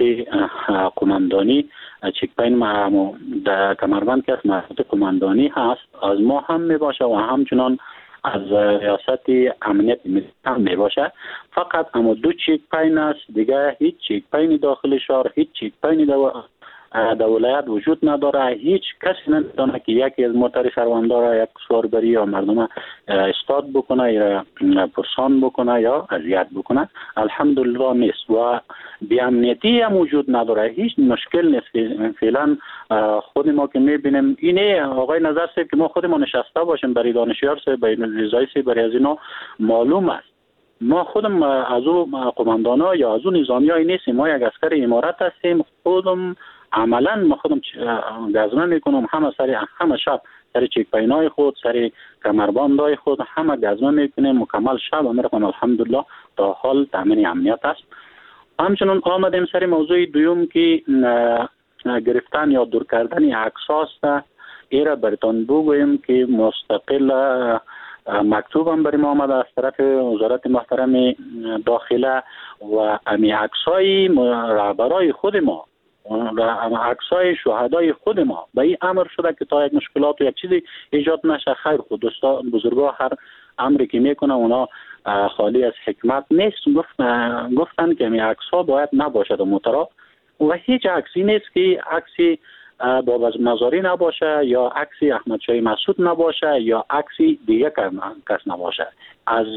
Speaker 2: قماندانی چک‌پاین در کمربند که از مربوط قماندانی هست از ما هم میباشه و همچنان از ریاست امنیت ملی هم میباشه. فقط اما 2 چک‌پاین است، دیگه هیچ چک‌پاین داخل شهر، هیچ چک‌پاین در ولایت وجود نداره. هیچ کسی نمیتونه که یکی از موتر شهروندان را یک سواربری یا مردم استاد بکنه یا پرسان بکنه یا اذیت بکنه. الحمدلله نیست و بی امنیتی هم وجود نداره، هیچ مشکل نیست. فعلا خود ما که میبینیم اینه آقای نظر صاحب که ما خودمون نشسته باشیم برای دانشیار صاحب برای رضایی صاحب برای از اینا معلوم است. ما خودم از او قماندانا یا از او نظامیایی نیستیم، ما یک عسکر امارت هستیم. خودم عملا ما خودم گزمه میکنم همه شب سر چک‌پاینای خود، سر کمربندای خود همه گزمه میکنیم مکمل شب میرم. الحمدلله تا حال تامین امنیت است. همچنان آمدیم سر موضوع دوم که گرفتن یا دور کردن عکس است. ایره برتان بگویم که مستقل مکتوب هم برای ما آمده از طرف وزارت محترم داخله و امی عکسای رهبرای خود ما عکسای شهدای خود ما به این امر شده که تا یک مشکلات و یک چیزی ایجاد نشه. خیر خود دوستان بزرگا هر امری که میکنه اونا خالی از حکمت نیست. گفتن که این عکس ها باید نباشد محترم و هیچ عکسی نیست که عکسی بابا مزاری نباشه یا عکسی احمد شاه مسعود نباشه یا عکسی دیگه کس نباشه. از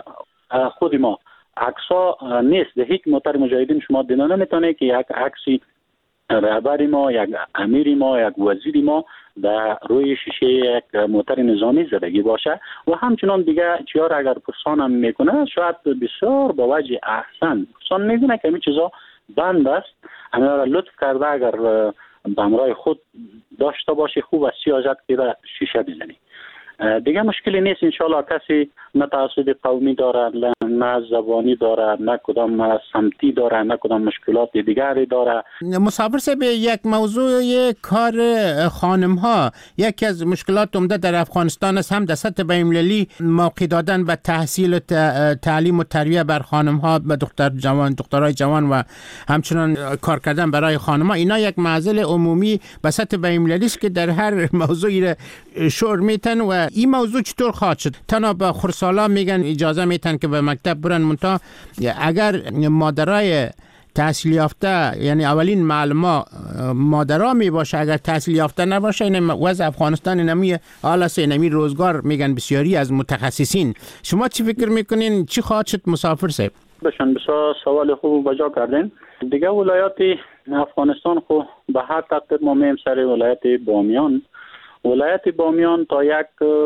Speaker 2: خود ما عکس‌ها نیست. ده هیچ محترم مجاهدین شما دیدن نمیتونه که یک عکسی رهبر ما، یک امیر ما، یک وزیر ما در روی شیشه یک موتر نظامی زدگی باشه و همچنان دیگه چیار اگر پرسان هم میکنه شاید بسیار با وجه احسن پرسان میکنه که همین چیزا بند است، همین را لطف کرده اگر به همراه خود داشته باشه خوب است سیاست که شیشه بزنی. دیگه مشکلی نیست. انشالله کسی نه تعصب قومی داره، نه زبانی داره، نه کدام سمتی داره، نه کدام مشکلات دیگری داره.
Speaker 8: مسافر صاحب، یک موضوع کار خانم ها یکی از مشکلات عمده در افغانستان است، هم در سطح بین‌المللی موقع دادن به تحصیل و تعلیم و تربیت بر خانم ها، به دخترای جوان و همچنان کار کردن برای خانم ها. اینا یک معضل عمومی به سطح بین‌المللی است که در هر موضوعی شور میتن و این موضوع چطور خواهد شد؟ تنها به خرسالا میگن اجازه میتن که به مکتب برن، منتها اگر مادرای تحصیل یافته، یعنی اولین معلم مادرها می باشه، اگر تحصیل یافته نباشه، این وضع افغانستان نمی حالا نمی روزگار میگن بسیاری از متخصصین. شما چی فکر میکنین چی خواهد شد مسافر صاحب؟
Speaker 2: بشن بسیار سوال خوب بجا کردین. دیگه ولایات افغانستان خو به هر تقدیر ما میم سر ولایت بامیان. ولایت بامیان تا یک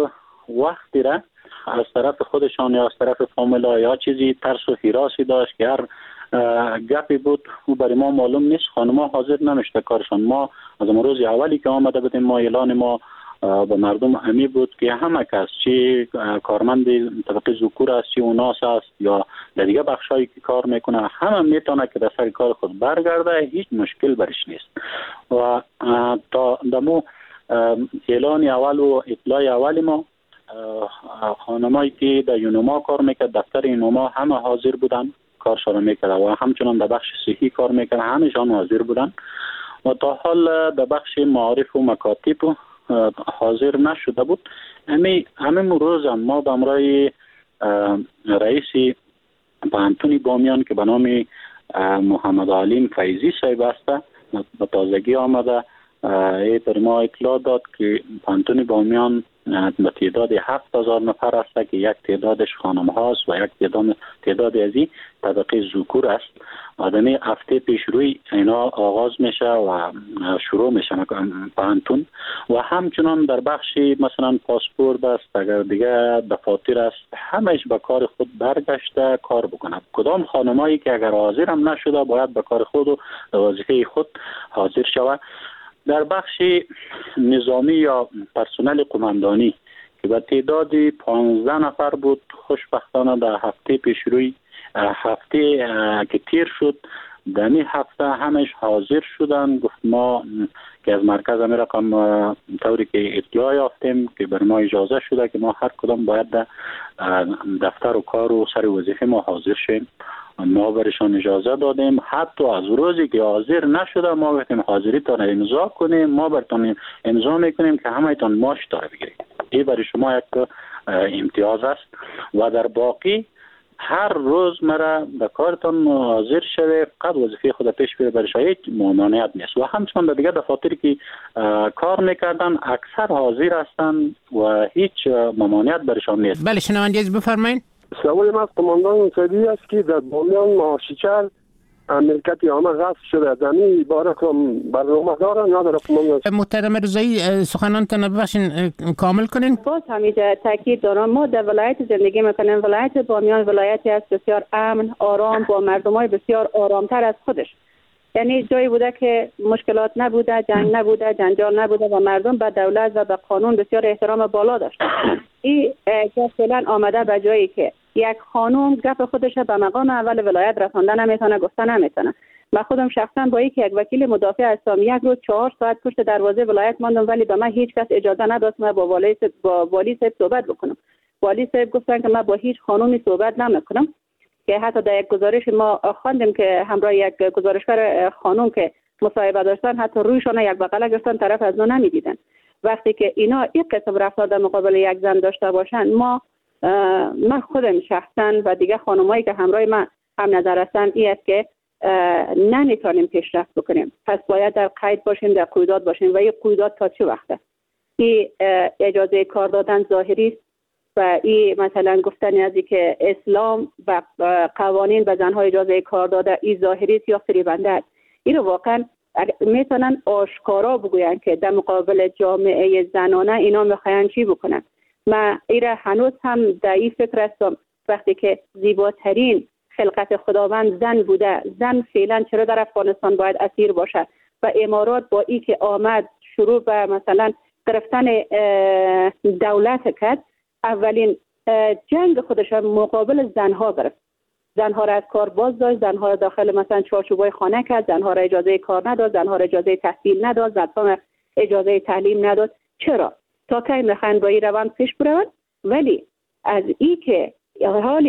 Speaker 2: وقتی را از طرف خودشان یا از طرف فامیلا یا چیزی ترس و هراسی داشت که هر گپی بود و برای ما معلوم نیست. خانم‌ها حاضر نمیشته کارشان. ما از روز اولی که آمده بودیم ما اعلان ما به مردم امی بود که همه کس چی کارمند طبقه ذکور است، چی اوناس است یا در دیگه بخشایی که کار میکنه، همه میتونه که در سر کار خود برگرده، هیچ مشکل برش نیست. و تا دمو اعلان اول و اطلاع اولی ما خانمایی که در یونوما کار میکرد، دفتر یونوما همه حاضر بودن کارشان میکرد و همچنان در بخش صحی کار میکرد، همشان حاضر بودن. و تا حال در بخش معارف و مکاتب حاضر نشده بود. همین روز ما به امرای رئیس پانتونی بامیان که به نام محمد علیم فیضی صاحب است به تازگی آمده پر ما اطلاع داد که پانتونی بامیان به تعداد 7000 نفر است که یک تعدادش خانم هاست و یک تعداد از این طبقه ذکور است. آدمی هفته پیش روی اینا آغاز میشه و شروع میشه پانتون و همچنان در بخشی مثلا پاسپورت است، اگر دیگه دفاتر است، همش به کار خود برگشته کار بکنه. کدام خانمایی که اگر حاضر هم نشده باید به کار خود و وظیفه خود حاضر شود. در بخش نظامی یا پرسنل قماندانی که به تعداد 15 نفر بود، خوشبختانه در هفته پیش روی هفته که تیر شد در این هفته همش حاضر شدن. گفت ما که از مرکز امی رقم طوری که اطلاع یافتیم که بر ما اجازه شده که ما هر کدام باید در دفتر و کار و سر وظیفه ما حاضر شیم. ما برشان اجازه دادیم. حتی از روزی که حاضر نشده ما گفتیم حاضریتان امضا کنیم، ما برتون امضا میکنیم که همه‌تان ماش داره بگیرید. این برای شما یک امتیاز است و در باقی هر روز مرا به کارتان حاضر شده، فقط وظیفه خود پیش بره، برش هیچ ممانعت نیست. و همچنان در دیگه دفاتری که کار میکردن اکثر حاضر هستند و هیچ ممانعت برشان نیست.
Speaker 8: بله شنونده عزیز بفرمایید.
Speaker 6: سوال ما از قماندان سعدی است که در بامیان ماشیچر ملکت عامه غصب شده، زمین باره کم برنامه داره نداره قماندان؟
Speaker 8: محترم رضایی سخنانتان ببخشین کامل کنین.
Speaker 9: باز همیشه تاکید دارم ما در ولایت زندگی میکنیم. ولایت بامیان ولایتی است بسیار امن، آرام، با مردمای بسیار آرامتر از خودش. یعنی جایی بوده که مشکلات نبوده، جنگ نبوده، جنجال نبوده و مردم به دولت و به قانون بسیار احترام بالا داشتن. این فعلا آمده به جایی که یک خانم گپ خودش به مقام اول ولایت رسانده نمیتونه، گفته نمیتونه. من خودم شخصا با یک وکیل مدافع اسلامی یک روز 4 ساعت پشت دروازه ولایت ماندم، ولی به من هیچ کس اجازه نداد من با والی صاحب صحبت بکنم. والی صاحب گفتن که من با هیچ خانومی صحبت نمیکنم، که حتی در یک گزارش ما خواندیم که همراه یک گزارشگر خانم که مصاحبه داشتن حتی رویشان یک بغل گرفتن طرف از اون نمیدیدن. وقتی که اینا این قسم رفتار در مقابل یک زن داشته باشن، من خودم شخصا و دیگه خانمایی که همراه من هم نظر هستن این است که نمیتونیم پیشرفت بکنیم. پس باید در قید باشیم، در قیودات باشیم. و این قیودات تا چه وقته؟ این اجازه کار دادن ظاهری است و این مثلا گفتن از که اسلام و قوانین به زنها اجازه کار داده این ظاهری است یا فریبنده است. این رو واقعا میتونن آشکارا بگوین که در مقابل جامعه زنانه اینا میخواین چی بکنن. من ایره هنوز هم در این فکر هستم وقتی که زیباترین خلقت خداوند زن بوده، زن فعلا چرا در افغانستان باید اسیر باشه؟ و امارات با ای که آمد شروع به مثلا گرفتن دولت کرد، اولین جنگ خودش مقابل زنها گرفت. زنها را از کار باز داشت، زنها را داخل مثلا چارچوبای خانه کرد، زنها را اجازه کار نداد، زنها را اجازه تحصیل نداد، زنها را اجازه تعلیم نداد. چرا؟ تا کی میخواین با این روند پیش بروند؟ ولی از ای که حال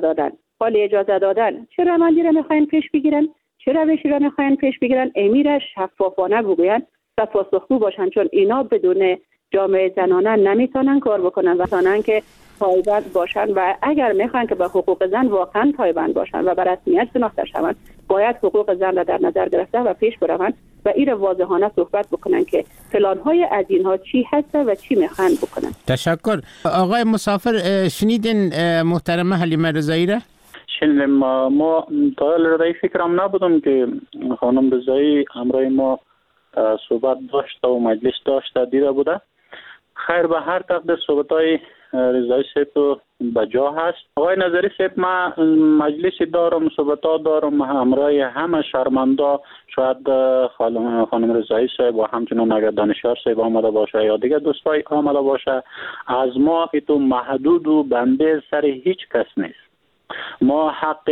Speaker 9: اجازه دادن چه روندی را میخواین پیش بگیرن، چه روشی را میخواین پیش بگیرن، امیرش شفافانه بگوین و پاسخگو باشن، چون اینا بدون جامعه زنانه نمیتونن کار بکنن و تانن که پایبند باشن. و اگر میخوان که به حقوق زن واقعا پایبند باشن و به رسمیت شناخته شوند، باید حقوق زن را در نظر گرفته و پیش بروند و این واضحانه صحبت بکنن که پلان‌های از اینها چی هست و چی میخوان بکنن.
Speaker 8: تشکر. آقای مسافر، شنیدین محترمه حلیمه رضایی را؟
Speaker 2: شنیدیم. ما تا رضایی فکرم نبودم که خانم رضایی همراه ما صحبت داشته و مجلس داشته دیده بوده. خیر، به هر تقدیر صحبت‌های رضایی صاحب بجا هست. آقای نظری صاحب، من مجلس دارم، صحبت‌ها دارم همراه همه شرمنده، شاید خانم رضایی صاحب و همچنان اگر دانشیار صاحب آمده باشه یا دیگه دوستای آمده باشه، از ما تو محدود و بنده سر هیچ کس نیست. ما حق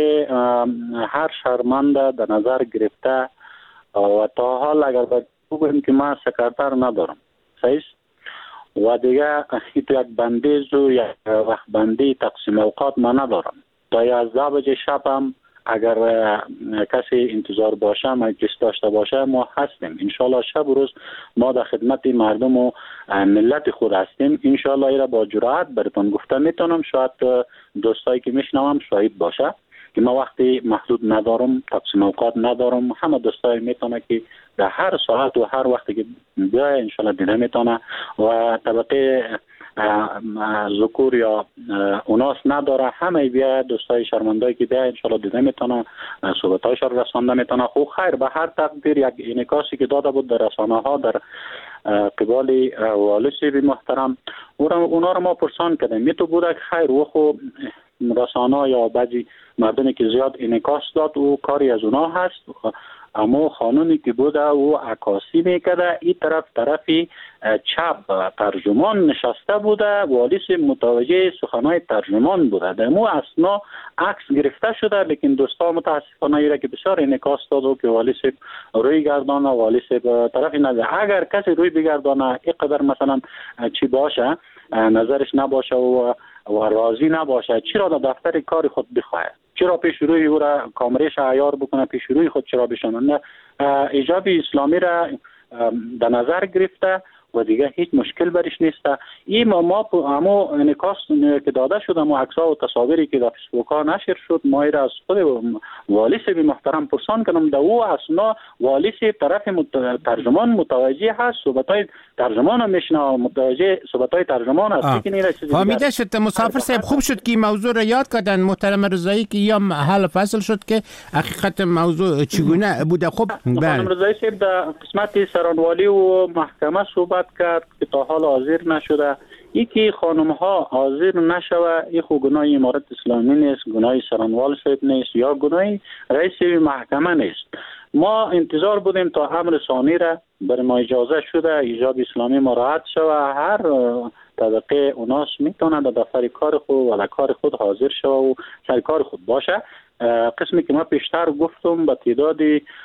Speaker 2: هر شرمنده در نظر گرفته و تا حال اگر بگویم که من سکرتر ندارم، صحیح، و دیگه تو یک بندیز و یک وقت بندی تقسیم اوقات ما ندارم. تا 11 بجه شب هم اگر کسی انتظار باشه، مجلس داشته باشه، ما هستیم. انشالله شب و روز ما در خدمت مردم و ملت خود هستیم. انشالله ایره با جرأت براتون گفته میتونم، شاید دوستایی که میشنوم شاهد باشه که ما وقتی محدود ندارم، تقسیم اوقات ندارم. همه دوستای میتونه که در هر ساعت و هر وقتی که بیای انشالله دیده میتونه و طبقه ذکور یا اوناس نداره، همه بیا دوستای شرمندایی که بیا انشالله دیده میتونه، صحبتایش رو رسانده میتونه. خوب خیر، به هر تقدیر یک انعکاسی که داده بود در رسانه ها در قبال والی صاحب محترم، اونا رو ما پرسان کردیم. میتو بوده که خیر و خوب رسانه یا بعضی مردمی که زیاد انعکاس داد و کاری از اونا هست، اما خانونی که بوده و عکاسی میکرده، این طرفی چپ ترجمان نشسته بوده، والی صاحب متوجه سخنهای ترجمان بوده، در مو اسنا عکس گرفته شده. لیکن دوستا متاسفانه ایره که بسیار انعکاس داد و که والی صاحب روی گردانه، والی صاحب طرفی نده. اگر کسی روی بگردانه اینقدر مثلا چی باشه، نظرش نباشه و راضی نباشه، چرا در دفتر کار خود بخواهد؟ چرا پیش روی او را کامرش عیار بکنه؟ پیش روی خود چرا بشنه؟ ایجاب اسلامی را در نظر گرفته و دیگه هیچ مشکل برش نیست. این ما اما انعکاس که داده شد، اما عکس‌ها و تصاویری که در فیسبوک ها نشر شد، ما را از خود والی صاحب محترم پرسان کردم. در او اصلا والی صاحب طرف ترجمان متوجه هست، صحبت‌های ترجمان هم میشنه، متوجه صحبت‌های ترجمان هست.
Speaker 8: فهمیده شد. مسافر صاحب خوب شد که موضوع را یاد کردن محترم رضایی که یا حل فصل شد که حقیقت موضوع چگونه بوده. خب
Speaker 2: خانم رضایی صاحب در قسمت سرانوالی و محکمه صحبت کرد که تا حال حاضر نشده. یکی خانم ها حاضر نشوه، این خود گناه امارت اسلامی نیست، گناه سرانوال صاحب نیست یا گناه رئیس محکمه نیست. ما انتظار بودیم تا امر ثانی را بر ما اجازه شده، ایجاب اسلامی مراعات شوه، هر طبقه اوناس میتونه در دفتر کار خود و در کار خود حاضر شوه و سر کار خود باشه. قسمی که ما پیشتر گفتم به تعداد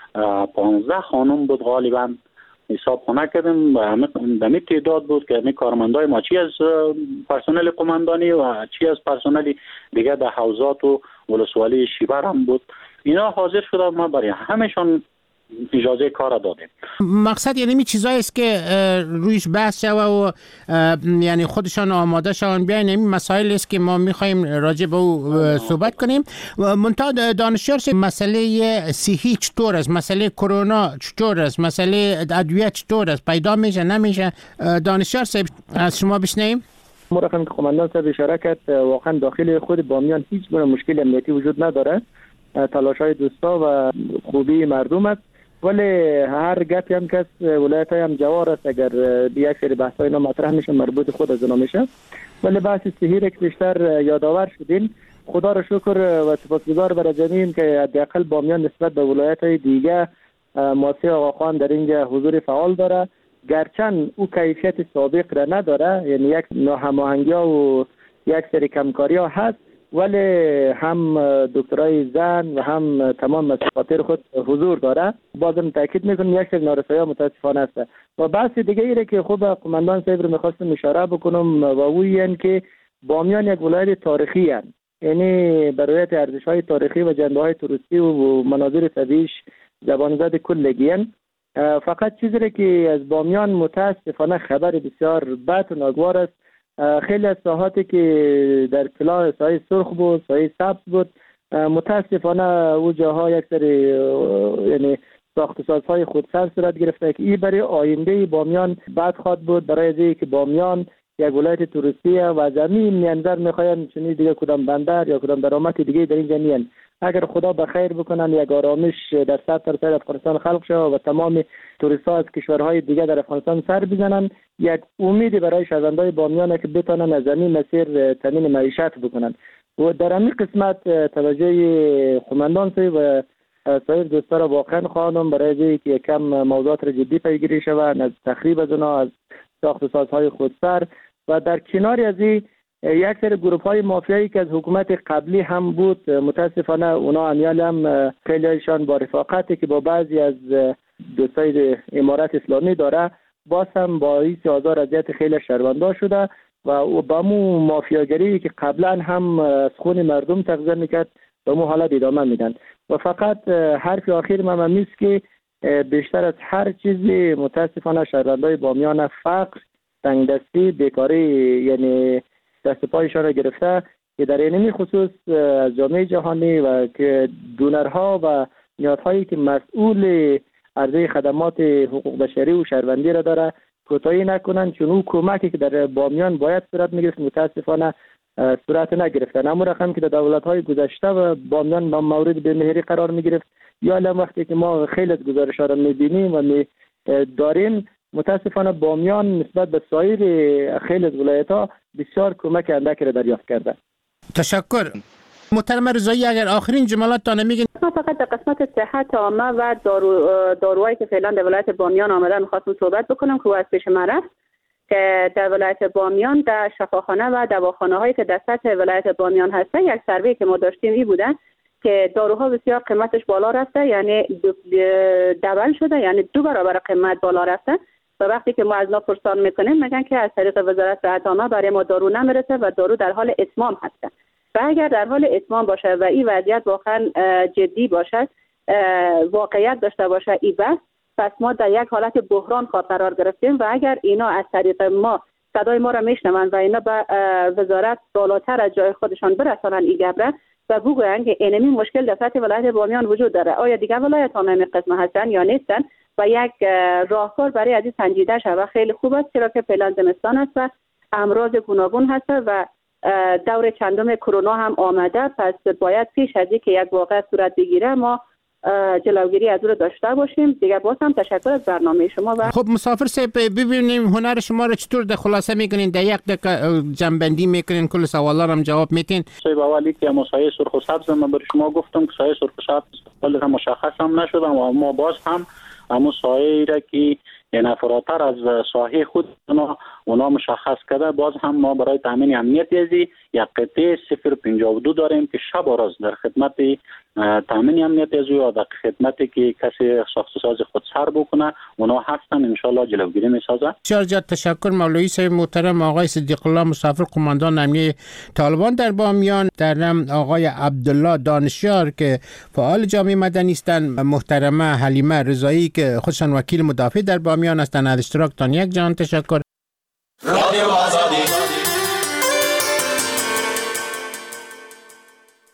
Speaker 2: 15 خانم بود غالبا حساب خونه کردیم و دمی تعداد بود که همی کارمندای ما چی از پرسنل قماندانی و چی از پرسنل دیگه در حوزات و ولسوالی شیبر هم بود، اینا حاضر شدن. ما برای همشون اجازه کار دادیم.
Speaker 8: مقصد یعنی می چیزایی است که رویش بحث شوه و یعنی خودشان آماده شون بیاین، این مسائل است که ما میخوایم راجع به او صحبت کنیم. منتها دانشیار مسئله صحی چطور است، مسئله کرونا چطور است، مسئله ادویه چطور است، پیدا میشه نمیشه؟ دانشیار صاحب از شما بشنویم.
Speaker 3: مرخم که قماندان صاحب اشاره کرد، واقعا داخل خود بامیان هیچ گونه مشکل امنیتی وجود نداره. تلاش‌های دوستا و خوبی مردم است، ولی هر گپی هم که ولایت هم جوار است، اگر یک سری بحث‌های اینا مطرح میشه مربوط خود از اونا میشه. ولی بحث صحی را که بیشتر یادآور شدین، خدا را شکر و سپاسگزار برای جمعیم که حداقل بامیان نسبت به ولایت‌های دیگه مؤسسه آقاخوان در اینجا حضور فعال داره، گرچند او کیفیت سابق را نداره، یعنی یک ناهماهنگی‌ها و یک سری کمکاری‌ها هست، ولی هم دکترای زن و هم تمام مسئولین خود حضور داره. بازم تاکید میکنم یک سری نارسایی‌ها متاسفانه است. و بحث دیگه ایره که خوب قماندان صاحب رو میخواستم اشاره بکنم و این که بامیان یک ولایت تاریخی است، یعنی برای ارزش‌های تاریخی و جنبه‌های توریستی و مناظر طبیعیش زبانزد کلگیان. فقط چیزی که از بامیان متاسفانه خبر بسیار بد و ناگوار است، خیلی از ساحاتی که در طلا سایه سرخ بود، سایه سبز بود، متاسفانه او جاها یک سری یعنی ساخت سازهای خودسر صورت گرفته که این برای آینده بامیان بد خواهد بود، برای اینکه که بامیان یک ولایت توریستی و زمین میانزر میخواین چنین دیگه کدام بندر یا کدام درآمد دیگه در این زمین اگر خدا بخیر بکنن یک آرامش در سطح افغانستان خلق شه و تمام توریست‌ها از کشورهای دیگه در افغانستان سر بزنن، یک امیدی برای شهروندان بامیان که بتونن از این مسیر تامین معیشت بکنن. و در این قسمت توجه قماندان و سایر دوستا را واقعا خواهیم برای اینکه یکم موضوعات را جدی پیگیری شود، از تخریب از اونها، از ساخت سازهای خودسر و در کنار از این یک سری گروه‌های مافیایی که از حکومت قبلی هم بود، متاسفانه اونا امیال هم خیلیشان با رفاقتی که با بعضی از دوستای امارت اسلامی داره، باز هم باعث آزار اذیت خیلی شهروندان شده و با مو مافیاگری که قبلا هم از خون مردم تغذیه میکرد به مو حالت ادامه میدن. و فقط حرف آخر من نیست که بیشتر از هر چیزی متاسفانه شهروندان بامیان فقر، تنگدستی، بیکاری یعنی دست پایشان را گرفته که در این خصوص از جامعه جهانی و که دونرها و نیازهایی که مسئول عرضه خدمات حقوق بشری و شهروندی را داره کوتاهی نکنن، چون او کمکی که در بامیان باید صورت میگرفت متاسفانه صورت نگرفته. اما رقم که در دولت‌های گذشته و بامیان با مورد بهمهری قرار میگرفت، یا الان وقتی که ما خیلی از گزارش‌ها را میبینیم و داریم، متاسفانه بامیان نسبت به سایر خیلی از ولایت‌ها بسیار کمک اندکی را دریافت کرده.
Speaker 8: تشکر. محترم رضایی، اگر آخرین جملات تانه میگین.
Speaker 9: ما فقط در قسمت صحت عامه و داروهایی که فعلا در ولایت بامیان آمده می‌خواستم صحبت بکنم که از پیش من رفت که در ولایت بامیان در شفاخانه و دواخانه‌هایی که در سطح ولایت بامیان هسته، یک سروی که ما داشتیم این بوده که داروها بسیار قیمتش بالا رفته، یعنی دبل شده، یعنی 2 برابر قیمت بالا رفته. و وقتی که ما از پرسان میکنیم میگن که از طریق وزارت صحت عامه برای ما دارو نمیرسه و دارو در حال اتمام هست. و اگر در حال اتمام باشه و این وضعیت واقعا جدی باشه، واقعیت داشته باشه این بس، پس ما در یک حالت بحران قرار گرفتیم و اگر اینا از طریق ما صدای ما را میشنون و اینا به وزارت بالاتر از جای خودشان برسانن این گبره و بگوین که اینمی مشکل در سطح ولایت بامیان وجود داره، آیا دیگه ولایت ها همین قسم هستن یا نیستن، و یک راهکار برای از این سنجیده شود خیلی خوب است، چرا که فعلا زمستان است و امراض گوناگون هست و دور چندم کرونا هم آمده، پس باید پیش از اینکه یک واقعه صورت بگیره ما جلوگیری از او داشته باشیم. دیگه باز هم تشکر از برنامه شما. و
Speaker 8: خب مسافر صاحب، ببینیم هنر شما رو چطور در خلاصه میکنین، در یک دقیقه جنبندی میکنین، کل سوالا رو هم جواب میتین.
Speaker 2: صاحب اولی که سایه سرخ و سبز من برای شما گفتم که سایه سرخ و سبز ولی مشخص هم نشد، اما باز هم همون سایه را که یعنی فراتر از ساحه خود اونا مشخص کرده، باز هم ما برای تامین امنیت ازی یک قطعه 052 داریم که شب و روز در خدمت تامین امنیت از او در خدمتی که کسی ساخت ساز خود سر بکنه اونا هستن ان شاء الله جلوگیری میسازه.
Speaker 8: بسیار زیاد تشکر مولوی صاحب محترم آقای صدیق الله مسافر قماندان امنیه طالبان در بامیان، در آقای عبدالله دانشیار که فعال جامعه مدنی هستند، محترمه حلیمه رضایی که خودشان وکیل مدافع در بامیان هستند. از اشتراکتان یک جان تشکر. رادیو آزادی